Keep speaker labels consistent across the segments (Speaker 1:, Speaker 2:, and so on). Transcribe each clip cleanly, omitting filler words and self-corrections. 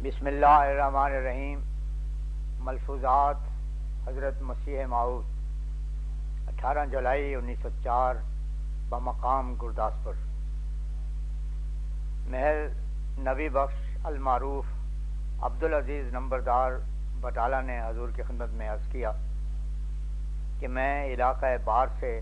Speaker 1: بسم اللہ الرحمن الرحیم۔ ملفوظات حضرت مسیح موعود 18 جولائی 1904 بمقام گرداسپور۔ محل نبی بخش المعروف عبدالعزیز نمبردار بٹالہ نے حضور کی خدمت میں عرض کیا کہ میں علاقہ بار سے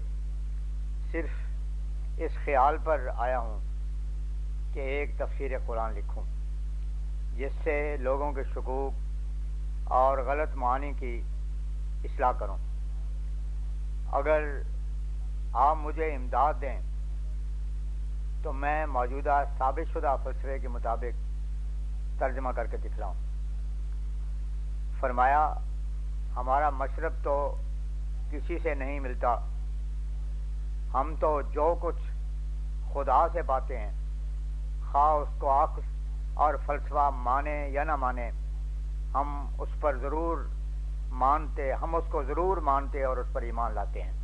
Speaker 1: صرف اس خیال پر آیا ہوں کہ ایک تفسیر قرآن لکھوں جس سے لوگوں کے شکوک اور غلط معانی کی اصلاح کروں۔ اگر آپ مجھے امداد دیں تو میں موجودہ ثابت شدہ فلسفے کے مطابق ترجمہ کر کے دکھلاؤں۔ فرمایا، ہمارا مشرب تو کسی سے نہیں ملتا، ہم تو جو کچھ خدا سے پاتے ہیں، خواہ اس کو عقل اور فلسفہ مانے یا نہ مانے، ہم اس کو ضرور مانتے اور اس پر ایمان لاتے ہیں۔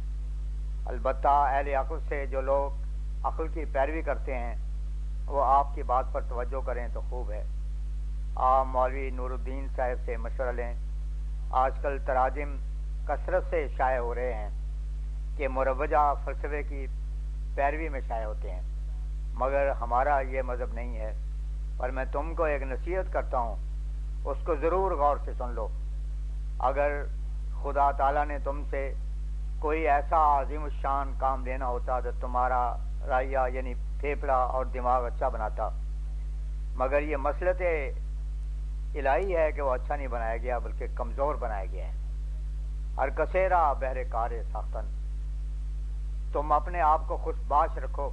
Speaker 1: البتہ اہل عقل سے جو لوگ عقل کی پیروی کرتے ہیں وہ آپ کی بات پر توجہ کریں تو خوب ہے۔ آپ مولوی نور الدین صاحب سے مشورہ لیں۔ آج کل تراجم کثرت سے شائع ہو رہے ہیں کہ مروجہ فلسفے کی پیروی میں شائع ہوتے ہیں، مگر ہمارا یہ مذہب نہیں ہے۔ پر میں تم کو ایک نصیحت کرتا ہوں، اس کو ضرور غور سے سن لو۔ اگر خدا تعالیٰ نے تم سے کوئی ایسا عظیم الشان کام لینا ہوتا تو تمہارا رائیہ یعنی پھیپھڑا اور دماغ اچھا بناتا، مگر یہ مسلط الہی ہے کہ وہ اچھا نہیں بنایا گیا بلکہ کمزور بنایا گیا ہے۔ ہر کثیرہ بہر کار ساختن، تم اپنے آپ کو خوش باش رکھو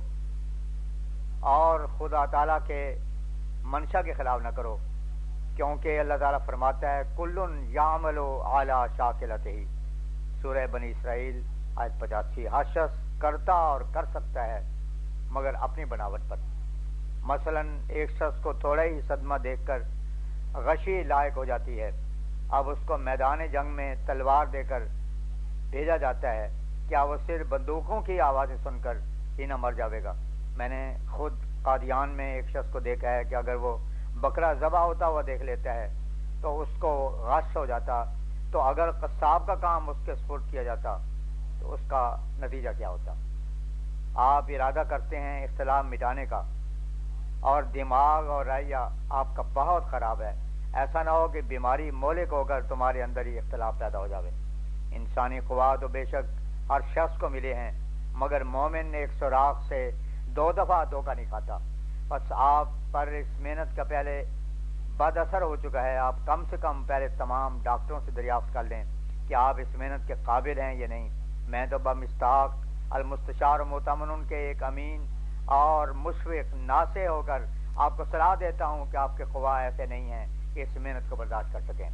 Speaker 1: اور خدا تعالیٰ کے منشا کے خلاف نہ کرو، کیونکہ اللہ تعالیٰ فرماتا ہے کلن یعمل علی شاکلتہ، سورہ بنی اسرائیل آیت 85۔ ہر شخص کرتا اور کر سکتا ہے مگر اپنی بناوٹ پر۔ مثلا ایک شخص کو تھوڑا ہی صدمہ دیکھ کر غشی لائق ہو جاتی ہے، اب اس کو میدان جنگ میں تلوار دے کر بھیجا جاتا ہے، کیا وہ صرف بندوقوں کی آوازیں سن کر ہی نہ مر جاوے گا؟ میں نے خود قادیان میں ایک شخص کو دیکھا ہے کہ اگر وہ بکرا ذبح ہوتا ہوا دیکھ لیتا ہے تو اس کو غش ہو جاتا، تو اگر قصاب کا کام اس کے سپرد کیا جاتا تو اس کا نتیجہ کیا ہوتا؟ آپ ارادہ کرتے ہیں اختلاف مٹانے کا اور دماغ اور رائیہ آپ کا بہت خراب ہے۔ ایسا نہ ہو کہ بیماری مولک ہو کر تمہارے اندر ہی اختلاف پیدا ہو جاوے۔ انسانی قوا تو بے شک ہر شخص کو ملے ہیں، مگر مومن ایک سوراخ سے 2 دفعہ دھوکہ نہیں کھاتا۔ بس آپ پر اس محنت کا پہلے بد اثر ہو چکا ہے۔ آپ کم سے کم پہلے تمام ڈاکٹروں سے دریافت کر لیں کہ آپ اس محنت کے قابل ہیں یا نہیں۔ میں تو بمستاق المستشار و مؤتمن کے ایک امین اور مشفق ناصح ہو کر آپ کو صلاح دیتا ہوں کہ آپ کے خواہ ایسے نہیں ہیں کہ اس محنت کو برداشت کر سکیں۔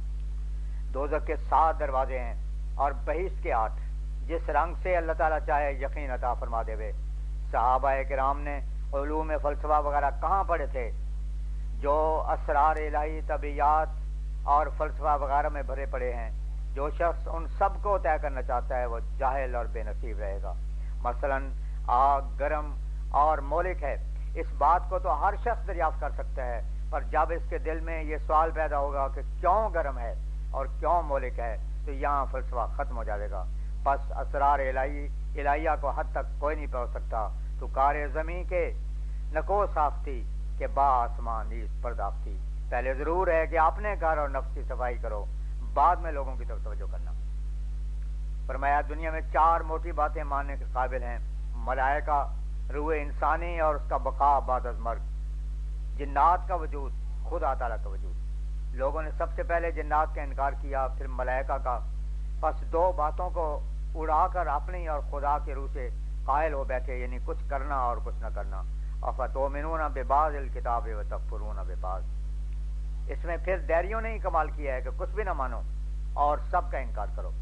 Speaker 1: دوزخ کے 7 دروازے ہیں اور بہشت کے 8، جس رنگ سے اللہ تعالیٰ چاہے یقین عطا فرما دے وے۔ صحابہ کرام نے علوم فلسفہ وغیرہ کہاں پڑھے تھے؟ جو اسرار الہی، طبیعیات اور فلسفہ وغیرہ میں بھرے پڑے ہیں۔ جو شخص ان سب کو طے کرنا چاہتا ہے وہ جاہل اور بے نصیب رہے گا۔ مثلا آگ گرم اور مولک ہے، اس بات کو تو ہر شخص دریافت کر سکتا ہے، پر جب اس کے دل میں یہ سوال پیدا ہوگا کہ کیوں گرم ہے اور کیوں مولک ہے تو یہاں فلسفہ ختم ہو جائے گا۔ پس اسرار الہیہ کو حد تک کوئی نہیں پہنچ سکتا۔ تو کار زمین کے نکو ساختی کہ با آسمان نیز پرداختی۔ پہلے ضرور ہے کہ اپنے گھر اور نفس کی صفائی کرو، بعد میں لوگوں کی طرف توجہ کرنا۔ فرمایا دنیا میں 4 موٹی باتیں ماننے کے قابل ہیں: ملائکہ، روح انسانی اور اس کا بقا بعد از مرگ، جنات کا وجود، خدا تعالیٰ کا وجود۔ لوگوں نے سب سے پہلے جنات کا انکار کیا، پھر ملائکہ کا، پس 2 باتوں کو اڑا کر اپنی اور خدا کے روح سے قائل ہو بیٹھے، یعنی کچھ کرنا اور کچھ نہ کرنا۔ افتؤمنون ببعض الکتاب وتکفرون ببعض۔ اس میں پھر دیریوں نے ہی کمال کیا ہے کہ کچھ بھی نہ مانو اور سب کا انکار کرو۔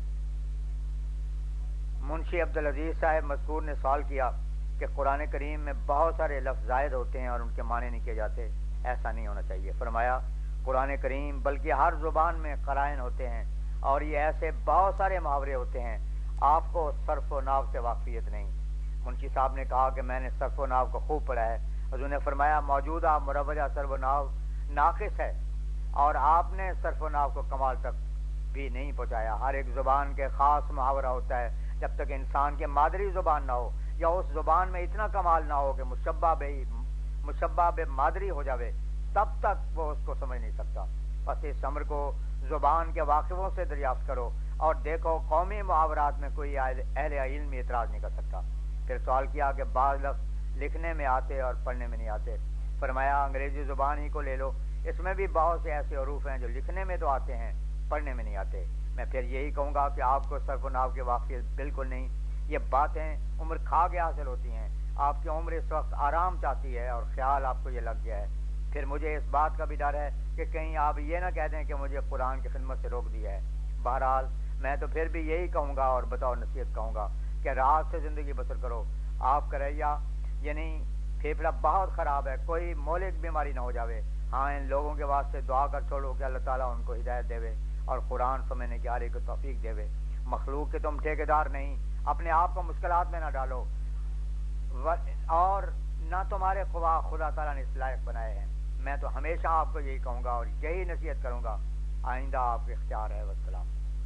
Speaker 1: منشی عبدالعزیز صاحب مذکور نے سوال کیا کہ قرآن کریم میں بہت سارے لفظ زائد ہوتے ہیں اور ان کے معنی نہیں کیے جاتے، ایسا نہیں ہونا چاہیے۔ فرمایا قرآن کریم بلکہ ہر زبان میں قرائن ہوتے ہیں اور یہ ایسے بہت سارے محاورے ہوتے ہیں، آپ کو صرف و نحو سے واقفیت نہیں۔ منشی صاحب نے کہا کہ میں نے صرف و نحو کو خوب پڑھا ہے۔ حضور نے فرمایا موجودہ مروجہ صرف و نحو ناقص ہے، اور آپ نے صرف و نحو کو کمال تک بھی نہیں پہنچایا۔ ہر ایک زبان کے خاص محاورہ ہوتا ہے، جب تک انسان کے مادری زبان نہ ہو یا اس زبان میں اتنا کمال نہ ہو کہ مشبہ بے مادری ہو جاوے، تب تک وہ اس کو سمجھ نہیں سکتا۔ بس اس امر کو زبان کے واقفوں سے دریافت کرو اور دیکھو قومی محاورات میں کوئی اہل علم اعتراض نہیں کر سکتا۔ پھر سوال کیا کہ بعض لفظ لکھنے میں آتے اور پڑھنے میں نہیں آتے۔ فرمایا انگریزی زبان ہی کو لے لو، اس میں بھی بہت سے ایسے حروف ہیں جو لکھنے میں تو آتے ہیں، پڑھنے میں نہیں آتے۔ میں پھر یہی کہوں گا کہ آپ کو صرف و نحو کے واقعیت بالکل نہیں، یہ باتیں عمر کھا کے حاصل ہوتی ہیں۔ آپ کی عمر اس وقت آرام چاہتی ہے اور خیال آپ کو یہ لگ گیا ہے۔ پھر مجھے اس بات کا بھی ڈر ہے کہ کہیں آپ یہ نہ کہہ دیں کہ مجھے قرآن کی خدمت سے روک دیا ہے۔ بہرحال میں تو پھر بھی یہی کہوں گا اور بطور نصیحت کہوں گا کہ راحت سے زندگی بسر کرو۔ آپ کا رویہ یعنی پھیپھڑا بہت خراب ہے، کوئی مولک بیماری نہ ہو جاوے۔ ہاں ان لوگوں کے واسطے دعا کر چھوڑو کہ اللہ تعالیٰ ان کو ہدایت دے اور قرآن سمجھنے کی آری کو توفیق دے۔ مخلوق کے تم ٹھیکیدار نہیں، اپنے آپ کو مشکلات میں نہ ڈالو، اور نہ تمہارے خدا تعالیٰ نے اس لائق بنائے ہیں۔ میں تو ہمیشہ آپ کو یہی کہوں گا اور یہی نصیحت کروں گا، آئندہ آپ کے اختیار ہے۔ والسلام۔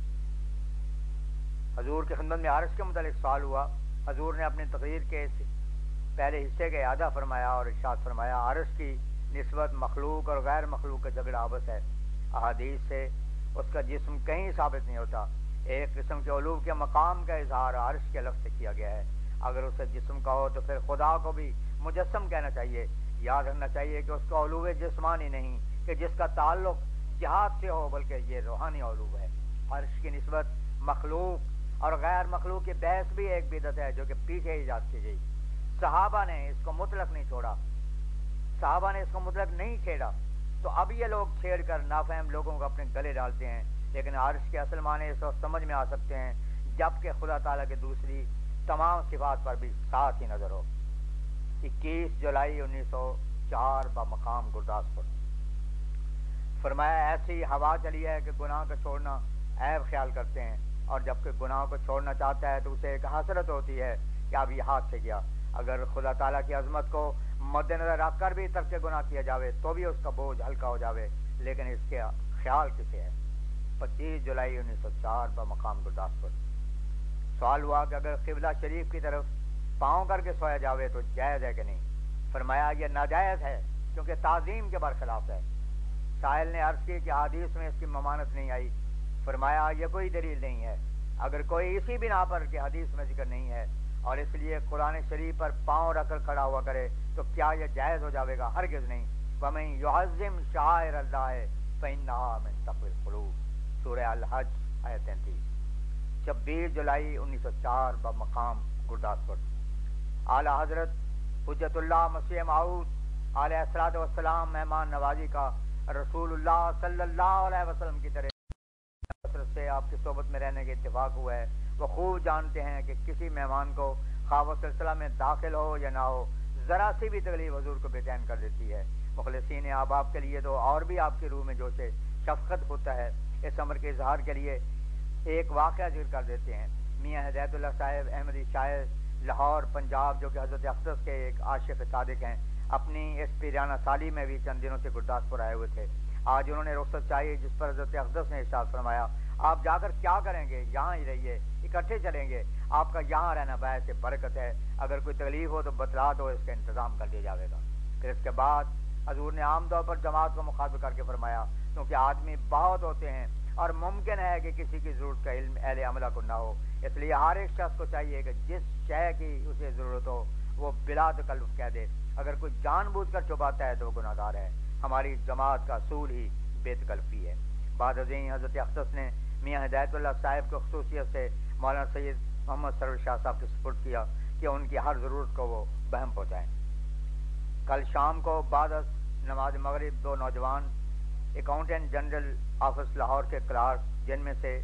Speaker 1: حضور کی خدمت میں عرش کے متعلق سوال ہوا۔ حضور نے اپنی تقریر کے پہلے حصے کا اعادہ فرمایا اور ارشاد فرمایا عرش کی نسبت مخلوق اور غیر مخلوق کا جھگڑا آبس ہے۔ احادیث سے اس کا جسم کہیں ثابت نہیں ہوتا۔ ایک قسم کے علو کے مقام کا اظہار عرش کے لفظ سے کیا گیا ہے۔ اگر اسے جسم کہو تو پھر خدا کو بھی مجسم کہنا چاہیے۔ یاد رکھنا چاہیے کہ اس کا علو جسمانی نہیں کہ جس کا تعلق جہاد سے ہو، بلکہ یہ روحانی علو ہے۔ عرش کی نسبت مخلوق اور غیر مخلوق کی بحث بھی ایک بدعت ہے جو کہ پیچھے ایجاد کی گئی۔ صحابہ نے اس کو مطلق نہیں چھوڑا، صحابہ نے اس کو مطلق نہیں چھیڑا، تو اب یہ لوگ چھیڑ کر نافہم لوگوں کو اپنے گلے ڈالتے ہیں۔ لیکن عرش کے اصل معنی اس وقت سمجھ میں آ سکتے ہیں جبکہ خدا تعالیٰ کی دوسری تمام صفات پر بھی ساتھ ہی نظر ہو۔ 21 جولائی 1904 بمقام گرداسپور۔ فرمایا ایسی ہوا چلی ہے کہ گناہ کو چھوڑنا عیب خیال کرتے ہیں، اور جب کہ گناہ کو چھوڑنا چاہتا ہے تو اسے ایک حسرت ہوتی ہے کہ اب یہ ہاتھ سے گیا۔ اگر خدا تعالیٰ کی عظمت کو مد نظر رکھ کر بھی ترک گناہ کیا جاوے تو بھی اس کا بوجھ ہلکا ہو جاوے، لیکن اس کے خیال کسے ہے؟ 25 جولائی 1904 بمقام گرداسپور۔ سوال ہوا کہ اگر قبلہ شریف کی طرف پاؤں کر کے سویا جاوے تو جائز ہے کہ نہیں؟ فرمایا یہ ناجائز ہے کیونکہ تعظیم کے برخلاف ہے۔ سائل نے عرض کی کہ حدیث میں اس کی ممانت نہیں آئی۔ فرمایا یہ کوئی دلیل نہیں ہے۔ اگر کوئی اسی بنا پر کہ حدیث میں ذکر نہیں ہے اور اس لیے قرآن شریف پر پاؤں رکھ کر کھڑا ہوا کرے تو کیا یہ جائز ہو جاوے گا؟ ہرگز نہیں۔ وَمَن يُعَظِّمْ شَعَائِرَ اللَّهِ فَإِنَّهَا مِن تَقْوَى الْقُلُوبِ، سورہ الحج آیت 33۔ 26 جولائی 1904 بمقام گرداسپور۔ اعلیٰ حضرت حجت اللہ مسیح موعود علیہ الصلوۃ والسلام مہمان نوازی کا رسول اللہ صلی اللہ علیہ وسلم کی طرح سے آپ کی صحبت میں رہنے کے اتفاق ہوا ہے۔ وہ خوب جانتے ہیں کہ کسی مہمان کو خواہ وہ سلسلہ میں داخل ہو یا نہ ہو، ذرا سی بھی تکلیف حضور کو بے چین کر دیتی ہے۔ مخلصین احباب کے لیے تو اور بھی آپ کی روح میں جوش شفقت ہوتا ہے۔ اس امر کے اظہار کے لیے ایک واقعہ ذکر کر دیتے ہیں۔ میاں ہدایت اللہ صاحب احمدی شاعر لاہور پنجاب، جو کہ حضرت اقدس کے ایک عاشق صادق ہیں، اپنی اس پیرانہ سالی میں بھی چند دنوں سے گرداسپور آئے ہوئے تھے۔ آج انہوں نے رخصت چاہی، جس پر حضرت اقدس نے ارشاد فرمایا آپ جا کر کیا کریں گے؟ یہاں ہی رہیے، اکٹھے چلیں گے، آپ کا یہاں رہنا باعث برکت ہے۔ اگر کوئی تکلیف ہو تو بتلا دو، اس کا انتظام کر دیا جائے گا۔ پھر اس کے بعد حضور نے عام طور پر جماعت کو مخاطب کر کے فرمایا کیونکہ آدمی بہت ہوتے ہیں اور ممکن ہے کہ کسی کی ضرورت کا علم اہل عملہ کو نہ ہو، اس لیے ہر ایک شخص کو چاہیے کہ جس شے کی اسے ضرورت ہو وہ بلا تکلف کہہ دے۔ اگر کوئی جان بوجھ کر چھپاتا ہے تو وہ گناہ گار ہے۔ ہماری جماعت کا اصول ہی بے تکلفی ہے۔ بعد ازیں حضرت اقدس نے میاں ہدایت اللہ صاحب کو خصوصیت سے مولانا سید محمد سرور شاہ صاحب کے سپرد کیا کہ ان کی ہر ضرورت کو وہ بہم پہنچائیں۔ کل شام کو بعد از نماز مغرب دو نوجوان اکاؤنٹنٹ جنرل آفس لاہور کے کلارک، جن میں سے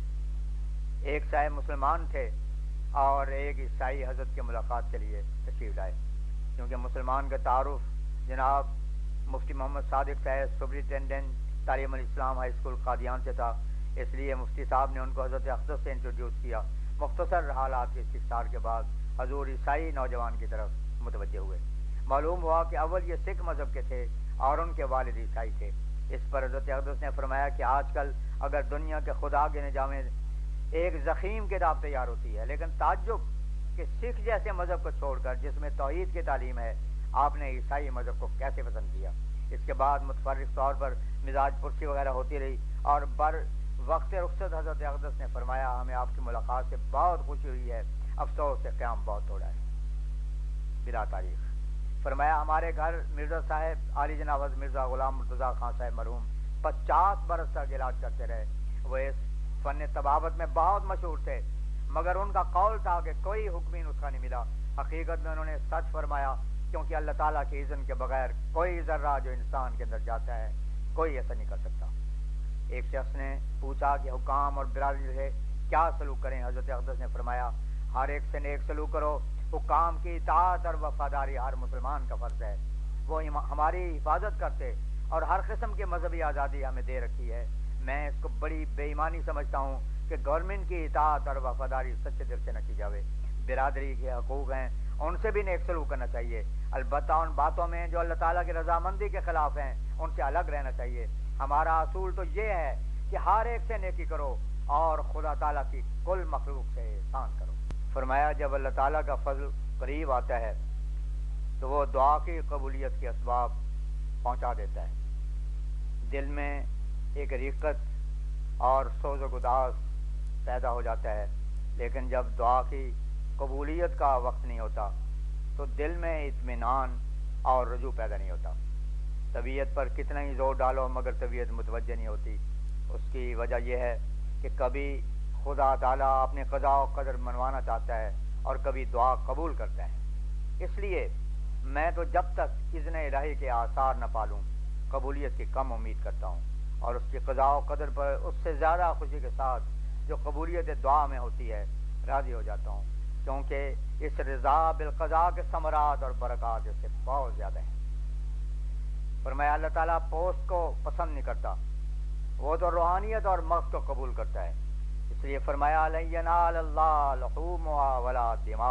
Speaker 1: ایک صاحب مسلمان تھے اور ایک عیسائی، حضرت کی ملاقات کے لیے تشریف لائے۔ کیونکہ مسلمان کا تعارف جناب مفتی محمد صادق صاحب سپرنٹینڈنٹ تعلیم الاسلام ہائی اسکول قادیان سے تھا، اس لیے مفتی صاحب نے ان کو حضرت اقدس سے انٹروڈیوس کیا۔ مختصر حالات کے استفسار کے بعد حضور عیسائی نوجوان کی طرف متوجہ ہوئے۔ معلوم ہوا کہ اول یہ سکھ مذہب کے تھے اور ان کے والد عیسائی تھے۔ اس پر حضرت اقدس نے فرمایا کہ آج کل اگر دنیا کے خدا کے نجامیں ایک ضخیم کتاب تیار ہوتی ہے، لیکن تعجب کہ سکھ جیسے مذہب کو چھوڑ کر جس میں توحید کی تعلیم ہے آپ نے عیسائی مذہب کو کیسے پسند کیا۔ اس کے بعد متفرق طور پر مزاج پرسی وغیرہ ہوتی رہی، اور وقت رخصت حضرت اقدس نے فرمایا ہمیں آپ کی ملاقات سے بہت خوشی ہوئی ہے، افسوس سے قیام بہت تھوڑا ہے بلا تاریخ۔ فرمایا ہمارے گھر مرزا صاحب عالی جناب حضرت مرزا غلام مرتضیٰ خان صاحب مرحوم 50 برس تک علاج کرتے رہے۔ وہ اس فن طبابت میں بہت مشہور تھے، مگر ان کا قول تھا کہ کوئی حکمی نسخہ نہیں ملا۔ حقیقت میں انہوں نے سچ فرمایا، کیونکہ اللہ تعالیٰ کے اذن کے بغیر کوئی ذرہ جو انسان کے اندر جاتا ہے کوئی ایسا نہیں کر سکتا۔ ایک شخص نے پوچھا کہ حکام اور برادری سے کیا سلوک کریں؟ حضرت اقدس نے فرمایا ہر ایک سے نیک سلوک کرو۔ حکام کی اطاعت اور وفاداری ہر مسلمان کا فرض ہے، وہ ہماری حفاظت کرتے اور ہر قسم کی مذہبی آزادی ہمیں دے رکھی ہے۔ میں اس کو بڑی بے ایمانی سمجھتا ہوں کہ گورنمنٹ کی اطاعت اور وفاداری سچے دل سے نہ کی جاوے۔ برادری کے حقوق ہیں، ان سے بھی نیک سلوک کرنا چاہیے، البتہ ان باتوں میں جو اللہ تعالیٰ کی رضامندی کے خلاف ہیں ان سے الگ رہنا چاہیے۔ ہمارا اصول تو یہ ہے کہ ہر ایک سے نیکی کرو اور خدا تعالیٰ کی کل مخلوق سے احسان کرو۔ فرمایا جب اللہ تعالیٰ کا فضل قریب آتا ہے تو وہ دعا کی قبولیت کے اسباب پہنچا دیتا ہے۔ دل میں ایک رقت اور سوز و گداز پیدا ہو جاتا ہے، لیکن جب دعا کی قبولیت کا وقت نہیں ہوتا تو دل میں اطمینان اور رجوع پیدا نہیں ہوتا۔ طبیعت پر کتنا ہی زور ڈالو مگر طبیعت متوجہ نہیں ہوتی۔ اس کی وجہ یہ ہے کہ کبھی خدا تعالیٰ اپنے قضاء و قدر منوانا چاہتا ہے اور کبھی دعا قبول کرتا ہے۔ اس لیے میں تو جب تک اذن الہی کے آثار نہ پالوں قبولیت کی کم امید کرتا ہوں، اور اس کی قضاء و قدر پر اس سے زیادہ خوشی کے ساتھ جو قبولیت دعا میں ہوتی ہے راضی ہو جاتا ہوں، کیونکہ اس رضا بالقضاء کے ثمرات اور برکات اس سے بہت زیادہ ہیں۔ فرمایا اللہ تعالیٰ پوسٹ کو پسند نہیں کرتا، وہ تو روحانیت اور مغز کو قبول کرتا ہے۔ اس لیے فرمایا لن ینال اللہ لحومها ولا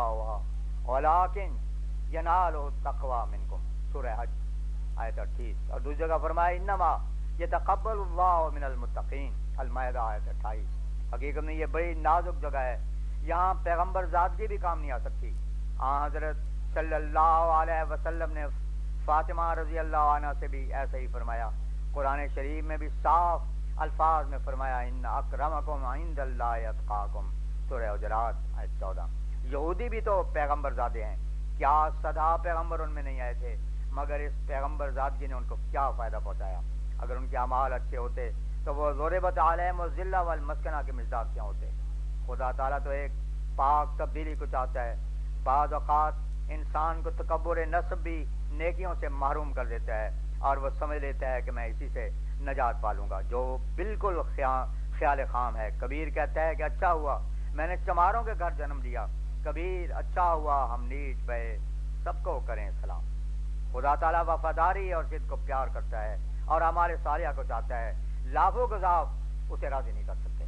Speaker 1: دماؤها ولکن ینالہ التقوی منکم، سورہ حج آیت 38۔ اور دوسری جگہ فرمایا انما یتقبل اللہ من المتقین، المائدہ آیت 28۔ حقیقت میں یہ بڑی نازک جگہ ہے، یہاں پیغمبر ذاتگی بھی کام نہیں آ سکتی۔ حضرت صلی اللہ علیہ وسلم نے فاطمہ رضی اللہ عنہ سے بھی ایسا ہی فرمایا۔ قرآن شریف میں بھی صاف الفاظ میں فرمایا ان اکرمکم عند اللہ اتقاکم، سورہ حجرات آیت 14۔ یہودی بھی تو پیغمبر زادے ہیں، کیا سدا پیغمبر ان میں نہیں آئے تھے؟ مگر اس پیغمبر ذاتگی نے ان کو کیا فائدہ پہنچایا؟ اگر ان کے اعمال اچھے ہوتے تو وہ ضربت علیہم الذلہ والمسکنہ کے مزداق کیا ہوتے؟ خدا تعالیٰ تو ایک پاک تبدیلی کو چاہتا ہے۔ بعض اوقات انسان کو تکبر نسب بھی نیکیوں سے محروم کر دیتا ہے، اور وہ سمجھ لیتا ہے کہ میں اسی سے نجات پالوں گا، جو بالکل خیال خام ہے۔ کبیر کہتا ہے کہ اچھا ہوا میں نے چماروں کے گھر جنم لیا، کبیر اچھا ہوا ہم نیچ بے سب کو کریں سلام۔ خدا تعالیٰ وفاداری اور صدق کو پیار کرتا ہے اور ہمارے صالحہ کو چاہتا ہے، لاکھوں گزاف اسے راضی نہیں کر سکتے۔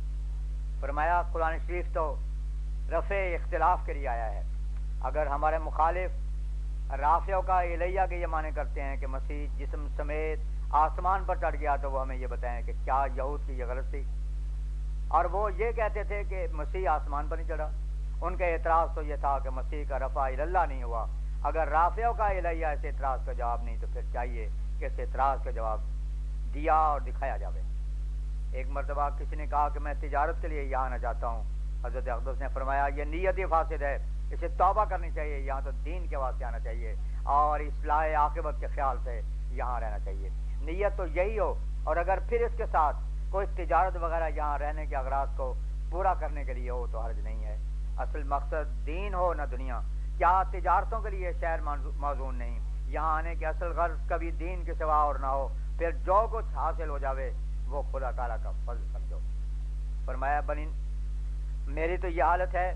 Speaker 1: فرمایا قرآن شریف تو رفع اختلاف کے لیے آیا ہے۔ اگر ہمارے مخالف رافعوں کا الیہ کے یہ معنی کرتے ہیں کہ مسیح جسم سمیت آسمان پر چڑھ گیا، تو وہ ہمیں یہ بتائیں کہ کیا یہود کی یہ غلط تھی؟ اور وہ یہ کہتے تھے کہ مسیح آسمان پر نہیں چڑھا۔ ان کا اعتراض تو یہ تھا کہ مسیح کا رفع اللہ نہیں ہوا۔ اگر رافعوں کا الیہ اس اعتراض کا جواب نہیں تو پھر چاہیے کہ اس اعتراض کا جواب دیا اور دکھایا جاوے۔ ایک مرتبہ کسی نے کہا کہ میں تجارت کے لیے یہاں آنا چاہتا ہوں۔ حضرت اقدس نے فرمایا یہ نیت ہی فاسد ہے، اسے توبہ کرنی چاہیے، یہاں تو دین کے واسطے آنا چاہیے اور اصلاح عاقبت کے خیال سے یہاں رہنا چاہیے۔ نیت تو یہی ہو، اور اگر پھر اس کے ساتھ کوئی تجارت وغیرہ یہاں رہنے کے اغراض کو پورا کرنے کے لیے ہو تو حرج نہیں ہے۔ اصل مقصد دین ہو نہ دنیا۔ کیا تجارتوں کے لیے شہر موزون نہیں؟ یہاں آنے کے اصل غرض کبھی دین کے سوا اور نہ ہو، پھر جو کچھ حاصل ہو جاوے وہ خدا تعالیٰ کا فضل سمجھو۔ فرمایا بنی میری تو یہ حالت ہے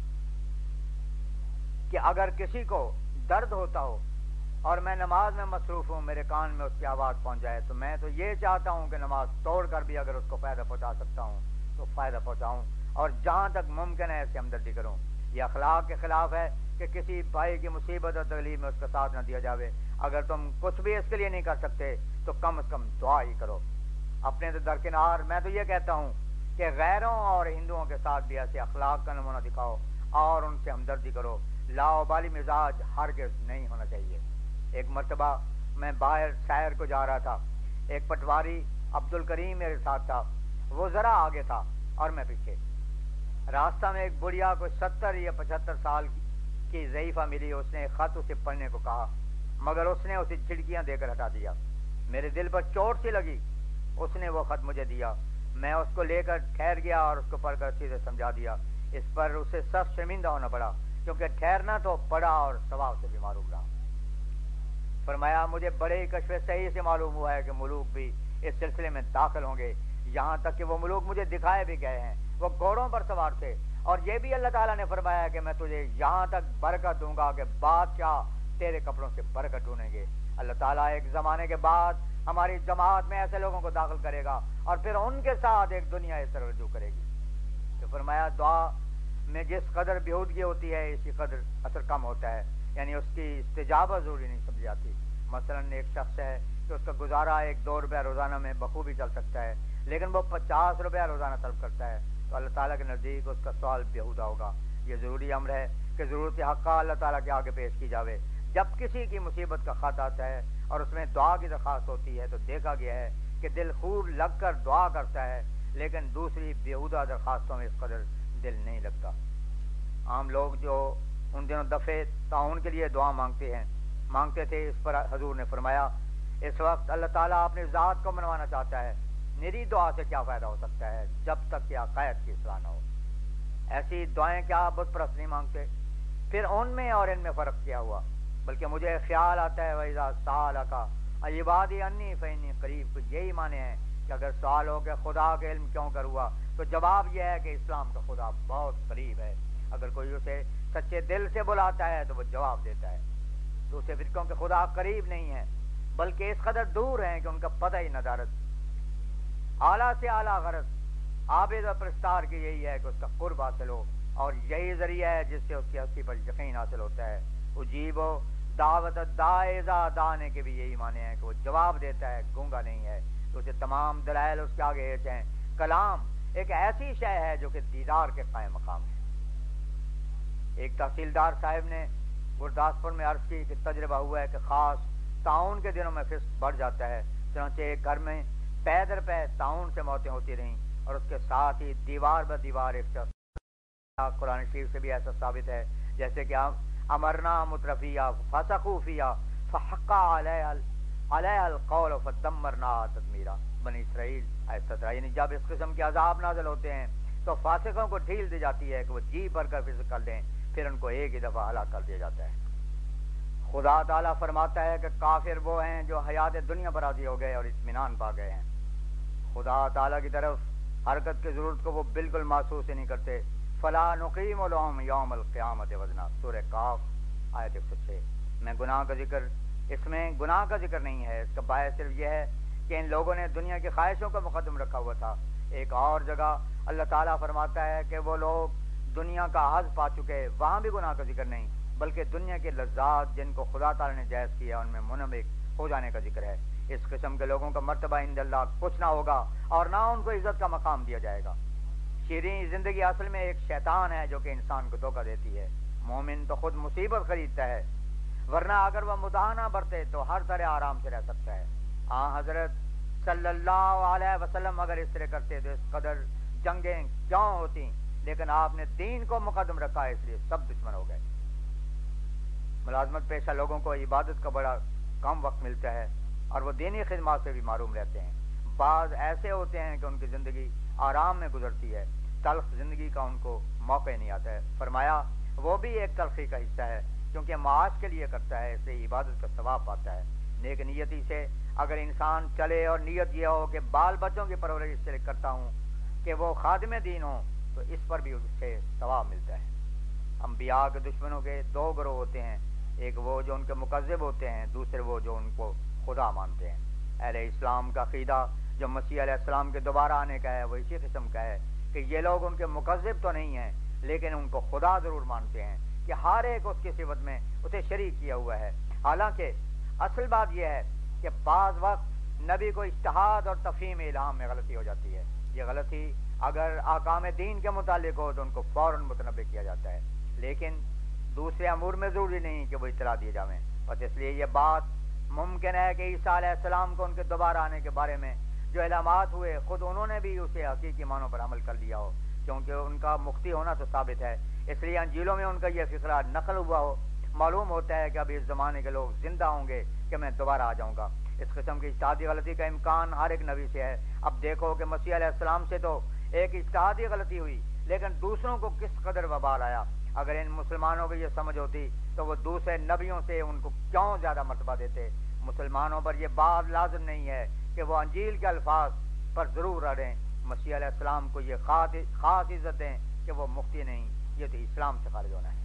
Speaker 1: کہ اگر کسی کو درد ہوتا ہو اور میں نماز میں مصروف ہوں، میرے کان میں اس کی آواز پہنچ جائے، تو میں تو یہ چاہتا ہوں کہ نماز توڑ کر بھی اگر اس کو فائدہ پہنچا سکتا ہوں تو فائدہ پہنچاؤں، اور جہاں تک ممکن ہے ایسے ہمدردی کروں۔ یہ اخلاق کے خلاف ہے کہ کسی بھائی کی مصیبت اور تکلیف میں اس کا ساتھ نہ دیا جاوے۔ اگر تم کچھ بھی اس کے لیے نہیں کر سکتے تو کم از کم دعا ہی کرو. اپنے تو درکنار میں تو یہ کہتا ہوں کہ غیروں اور ہندوؤں کے ساتھ بھی ایسے اخلاق کا نمونہ دکھاؤ اور ان سے ہمدردی کرو. لاؤبالی مزاج ہرگز نہیں ہونا چاہیے. ایک مرتبہ میں باہر سیر کو جا رہا تھا. ایک پٹواری عبد الکریم میرے ساتھ تھا. وہ ذرا آگے تھا اور میں پیچھے. راستہ میں ایک بڑھیا کوئی 70 یا 75 سال کی ضعیفہ ملی. اس نے ایک خط اسے پڑھنے کو کہا مگر اس نے اسے چھڑکیاں دے کر ہٹا دیا. میرے دل پر چوٹ سی لگی. اس نے وہ خط مجھے دیا. میں اس کو لے کر ٹھہر گیا اور اس کو پڑھ کر اچھی سے سمجھا دیا. اس پر اسے سخت شرمندہ ہونا پڑا کیونکہ ٹھہرنا تو پڑا اور ثواب سے بھی معلوم رہا. فرمایا مجھے بڑے ہی کشف صحیح سے معلوم ہوا ہے کہ ملوک بھی اس سلسلے میں داخل ہوں گے. یہاں تک کہ وہ ملوک مجھے دکھائے بھی گئے ہیں. وہ گھوڑوں پر سوار تھے اور یہ بھی اللہ تعالیٰ نے فرمایا کہ میں تجھے یہاں تک برکت دوں گا کہ بادشاہ تیرے کپڑوں سے برکت ڈھونڈیں گے. اللہ تعالیٰ ایک زمانے کے بعد ہماری جماعت میں ایسے لوگوں کو داخل کرے گا اور پھر ان کے ساتھ ایک دنیا اس طرح رجوع کرے گی. تو فرمایا دعا میں جس قدر بیہودگی ہوتی ہے اسی قدر اثر کم ہوتا ہے. یعنی اس کی استجابت ضروری نہیں سمجھی جاتی. مثلا ایک شخص ہے کہ اس کا گزارا 1-2 روپیہ روزانہ میں بخوبی چل سکتا ہے لیکن وہ 50 روپیہ روزانہ طلب کرتا ہے تو اللہ تعالیٰ کے نزدیک اس کا سوال بیہودہ ہوگا. یہ ضروری امر ہے کہ ضرورت حق اللہ تعالیٰ کے آگے پیش کی جاوے. جب کسی کی مصیبت کا خط آتا ہے اور اس میں دعا کی درخواست ہوتی ہے تو دیکھا گیا ہے کہ دل خوب لگ کر دعا کرتا ہے لیکن دوسری بیہودہ درخواستوں میں اس قدر دل نہیں لگتا. عام لوگ جو ان دنوں دفعے تعاون کے لیے دعا مانگتے تھے. اس پر حضور نے فرمایا اس وقت اللہ تعالیٰ اپنی ذات کو منوانا چاہتا ہے. میری دعا سے کیا فائدہ ہو سکتا ہے جب تک کہ عقائد کی اصلاح نہ ہو. ایسی دعائیں کیا بت پرست نہیں مانگتے. پھر ان میں اور ان میں فرق کیا ہوا. بلکہ مجھے خیال آتا ہے وَإِذَا سَأَلَكَ عِبَادِي عَنِّي فَإِنِّي قَرِيبٌ. کچھ یہی معنی ہے کہ اگر سوال ہو کہ خدا کے علم کیوں کر ہوا تو جواب یہ ہے کہ اسلام کا خدا بہت قریب ہے. اگر کوئی اسے سچے دل سے بلاتا ہے تو وہ جواب دیتا ہے. دوسرے فرقوں کے خدا قریب نہیں ہے بلکہ اس قدر دور ہیں کہ ان کا پتہ ہی ندارت. اعلیٰ سے اعلیٰ غرض عابد اور پرستار کی یہی ہے کہ اس کا قرب حاصل ہو اور یہی ذریعہ ہے جس سے اس کی ہستی پر یقین حاصل ہوتا ہے. اجیب و دعوت داعزہ دانے کے بھی یہی معنی ہے کہ وہ جواب دیتا ہے گونگا نہیں ہے. تو اسے تمام دلائل اس کے آگے ایسے ہیں. کلام ایک ایسی شے ہے جو کہ دیدار کے قائم مقام ہے. ایک تحصیلدار صاحب نے گرداسپور میں عرض کی کہ تجربہ ہوا ہے کہ خاص تعاون کے دنوں میں فسق بڑھ جاتا ہے. چنانچہ ایک گھر میں پے در پے تعاون سے موتیں ہوتی رہیں اور اس کے ساتھ ہی دیوار بہ دیوار ایک شخص. قرآن شریف سے بھی ایسا ثابت ہے جیسے کہ امرنا مترفیہ فسقوا فیہا فحق علیہا القول فدمرناہا تدمیرا. بنی اسرائیل آیت 17. یعنی جب اس قسم کے عذاب نازل ہوتے ہیں تو فاسقوں کو ڈھیل دی جاتی ہے کہ وہ جی بھر کر فسق کر دیں پھر ان کو ایک ہی دفعہ ہلاک کر دیا جاتا ہے. خدا تعالیٰ فرماتا ہے کہ کافر وہ ہیں جو حیات دنیا پر راضی ہو گئے اور اطمینان پا گئے ہیں. خدا تعالیٰ کی طرف حرکت کی ضرورت کو وہ بالکل محسوس ہی نہیں کرتے. فلا نقیم لهم یوم القیامت وزنا. سورہ کاف آیت 106. میں گناہ کا ذکر اس میں گناہ کا ذکر نہیں ہے. اس کا باعث صرف یہ ہے کہ ان لوگوں نے دنیا کی خواہشوں کا مقدم رکھا ہوا تھا. ایک اور جگہ اللہ تعالیٰ فرماتا ہے کہ وہ لوگ دنیا کا حظ پا چکے. وہاں بھی گناہ کا ذکر نہیں بلکہ دنیا کے لذات جن کو خدا تعالیٰ نے جائز کیا ان میں منہمک ہو جانے کا ذکر ہے. اس قسم کے لوگوں کا مرتبہ عند اللہ کچھ نہ ہوگا اور نہ ان کو عزت کا مقام دیا جائے گا. شیریں زندگی اصل میں ایک شیطان ہے جو کہ انسان کو دھوکہ دیتی ہے. مومن تو خود مصیبت خریدتا ہے ورنہ اگر وہ مداحنہ برتے تو ہر طرح آرام سے رہ سکتا ہے. حضرت صلی اللہ علیہ وسلم اگر اس طرح کرتے تو اس قدر جنگیں کیوں ہوتی. لیکن آپ نے دین کو مقدم رکھا اس لیے سب دشمن ہو گئے. ملازمت پیشہ لوگوں کو عبادت کا بڑا کم وقت ملتا ہے اور وہ دینی خدمات سے بھی محروم رہتے ہیں. بعض ایسے ہوتے ہیں کہ ان کی زندگی آرام میں گزرتی ہے تلخ زندگی کا ان کو موقع نہیں آتا ہے. فرمایا وہ بھی ایک تلخی کا حصہ ہے کیونکہ معاش کے لیے کرتا ہے اس لیے عبادت کا ثواب پاتا ہے. نیک نیتی سے اگر انسان چلے اور نیت یہ ہو کہ بال بچوں کی پرورش اس سے کرتا ہوں کہ وہ خادم دین ہوں تو اس پر بھی اس سے ثواب ملتا ہے. انبیاء کے دشمنوں کے 2 گروہ ہوتے ہیں. ایک وہ جو ان کے مکذب ہوتے ہیں دوسرے وہ جو ان کو خدا مانتے ہیں. اہل اسلام کا عقیدہ جو مسیح علیہ السلام کے دوبارہ آنے کا ہے وہ اسی قسم کا ہے کہ یہ لوگ ان کے مکذب تو نہیں ہیں لیکن ان کو خدا ضرور مانتے ہیں کہ ہر ایک اس کی صفت میں اسے شریک کیا ہوا ہے. حالانکہ اصل بات یہ ہے کہ بعض وقت نبی کو اجتہاد اور تفہیم الہام میں غلطی ہو جاتی ہے. یہ غلطی اگر احکام دین کے متعلق ہو تو ان کو فوراً متنبع کیا جاتا ہے، لیکن دوسرے امور میں ضروری نہیں کہ وہ اطلاع دیے جائیں. بس اس لیے یہ بات ممکن ہے کہ عیسیٰ علیہ السلام کو ان کے دوبارہ آنے کے بارے میں جو علامات ہوئے خود انہوں نے بھی اسے حقیقی معنوں پر عمل کر لیا ہو، کیونکہ ان کا مختی ہونا تو ثابت ہے. اس لیے انجیلوں میں ان کا یہ فقرہ نقل ہوا ہو. معلوم ہوتا ہے کہ اب اس زمانے کے لوگ زندہ ہوں گے کہ میں دوبارہ آ جاؤں گا. اس قسم کی اجتہادی غلطی کا امکان ہر ایک نبی سے ہے. اب دیکھو کہ مسیح علیہ السلام سے تو ایک اجتہادی غلطی ہوئی، لیکن دوسروں کو کس قدر وبال آیا. اگر ان مسلمانوں کو یہ سمجھ ہوتی تو وہ دوسرے نبیوں سے ان کو کیوں زیادہ مرتبہ دیتے. مسلمانوں پر یہ بات لازم نہیں ہے کہ وہ انجیل کے الفاظ پر ضرور رہیں. مسیح علیہ السلام کو یہ خاص عزت دیں کہ وہ مفتی نہیں، یہ تو اسلام سے خارج ہونا ہے.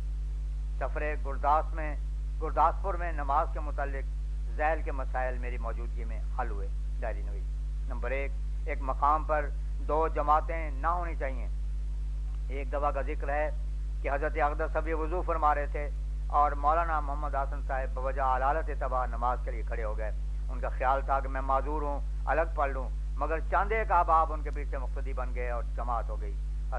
Speaker 1: سفر گرداسپور میں نماز کے متعلق ذیل کے مسائل میری موجودگی میں حل ہوئے. ڈائری نویس. نمبر 1، ایک مقام پر 2 جماعتیں نہ ہونی چاہیے. ایک دفعہ کا ذکر ہے کہ حضرت اقدس ابھی وضو فرما رہے تھے اور مولانا محمد حسن صاحب بوجہ علالت تباہ نماز کے لیے کھڑے ہو گئے. ان کا خیال تھا کہ میں معذور ہوں، الگ پڑھ لوں، مگر چند ایک احباب ان کے پیچھے مقتدی بن گئے اور جماعت ہو گئی.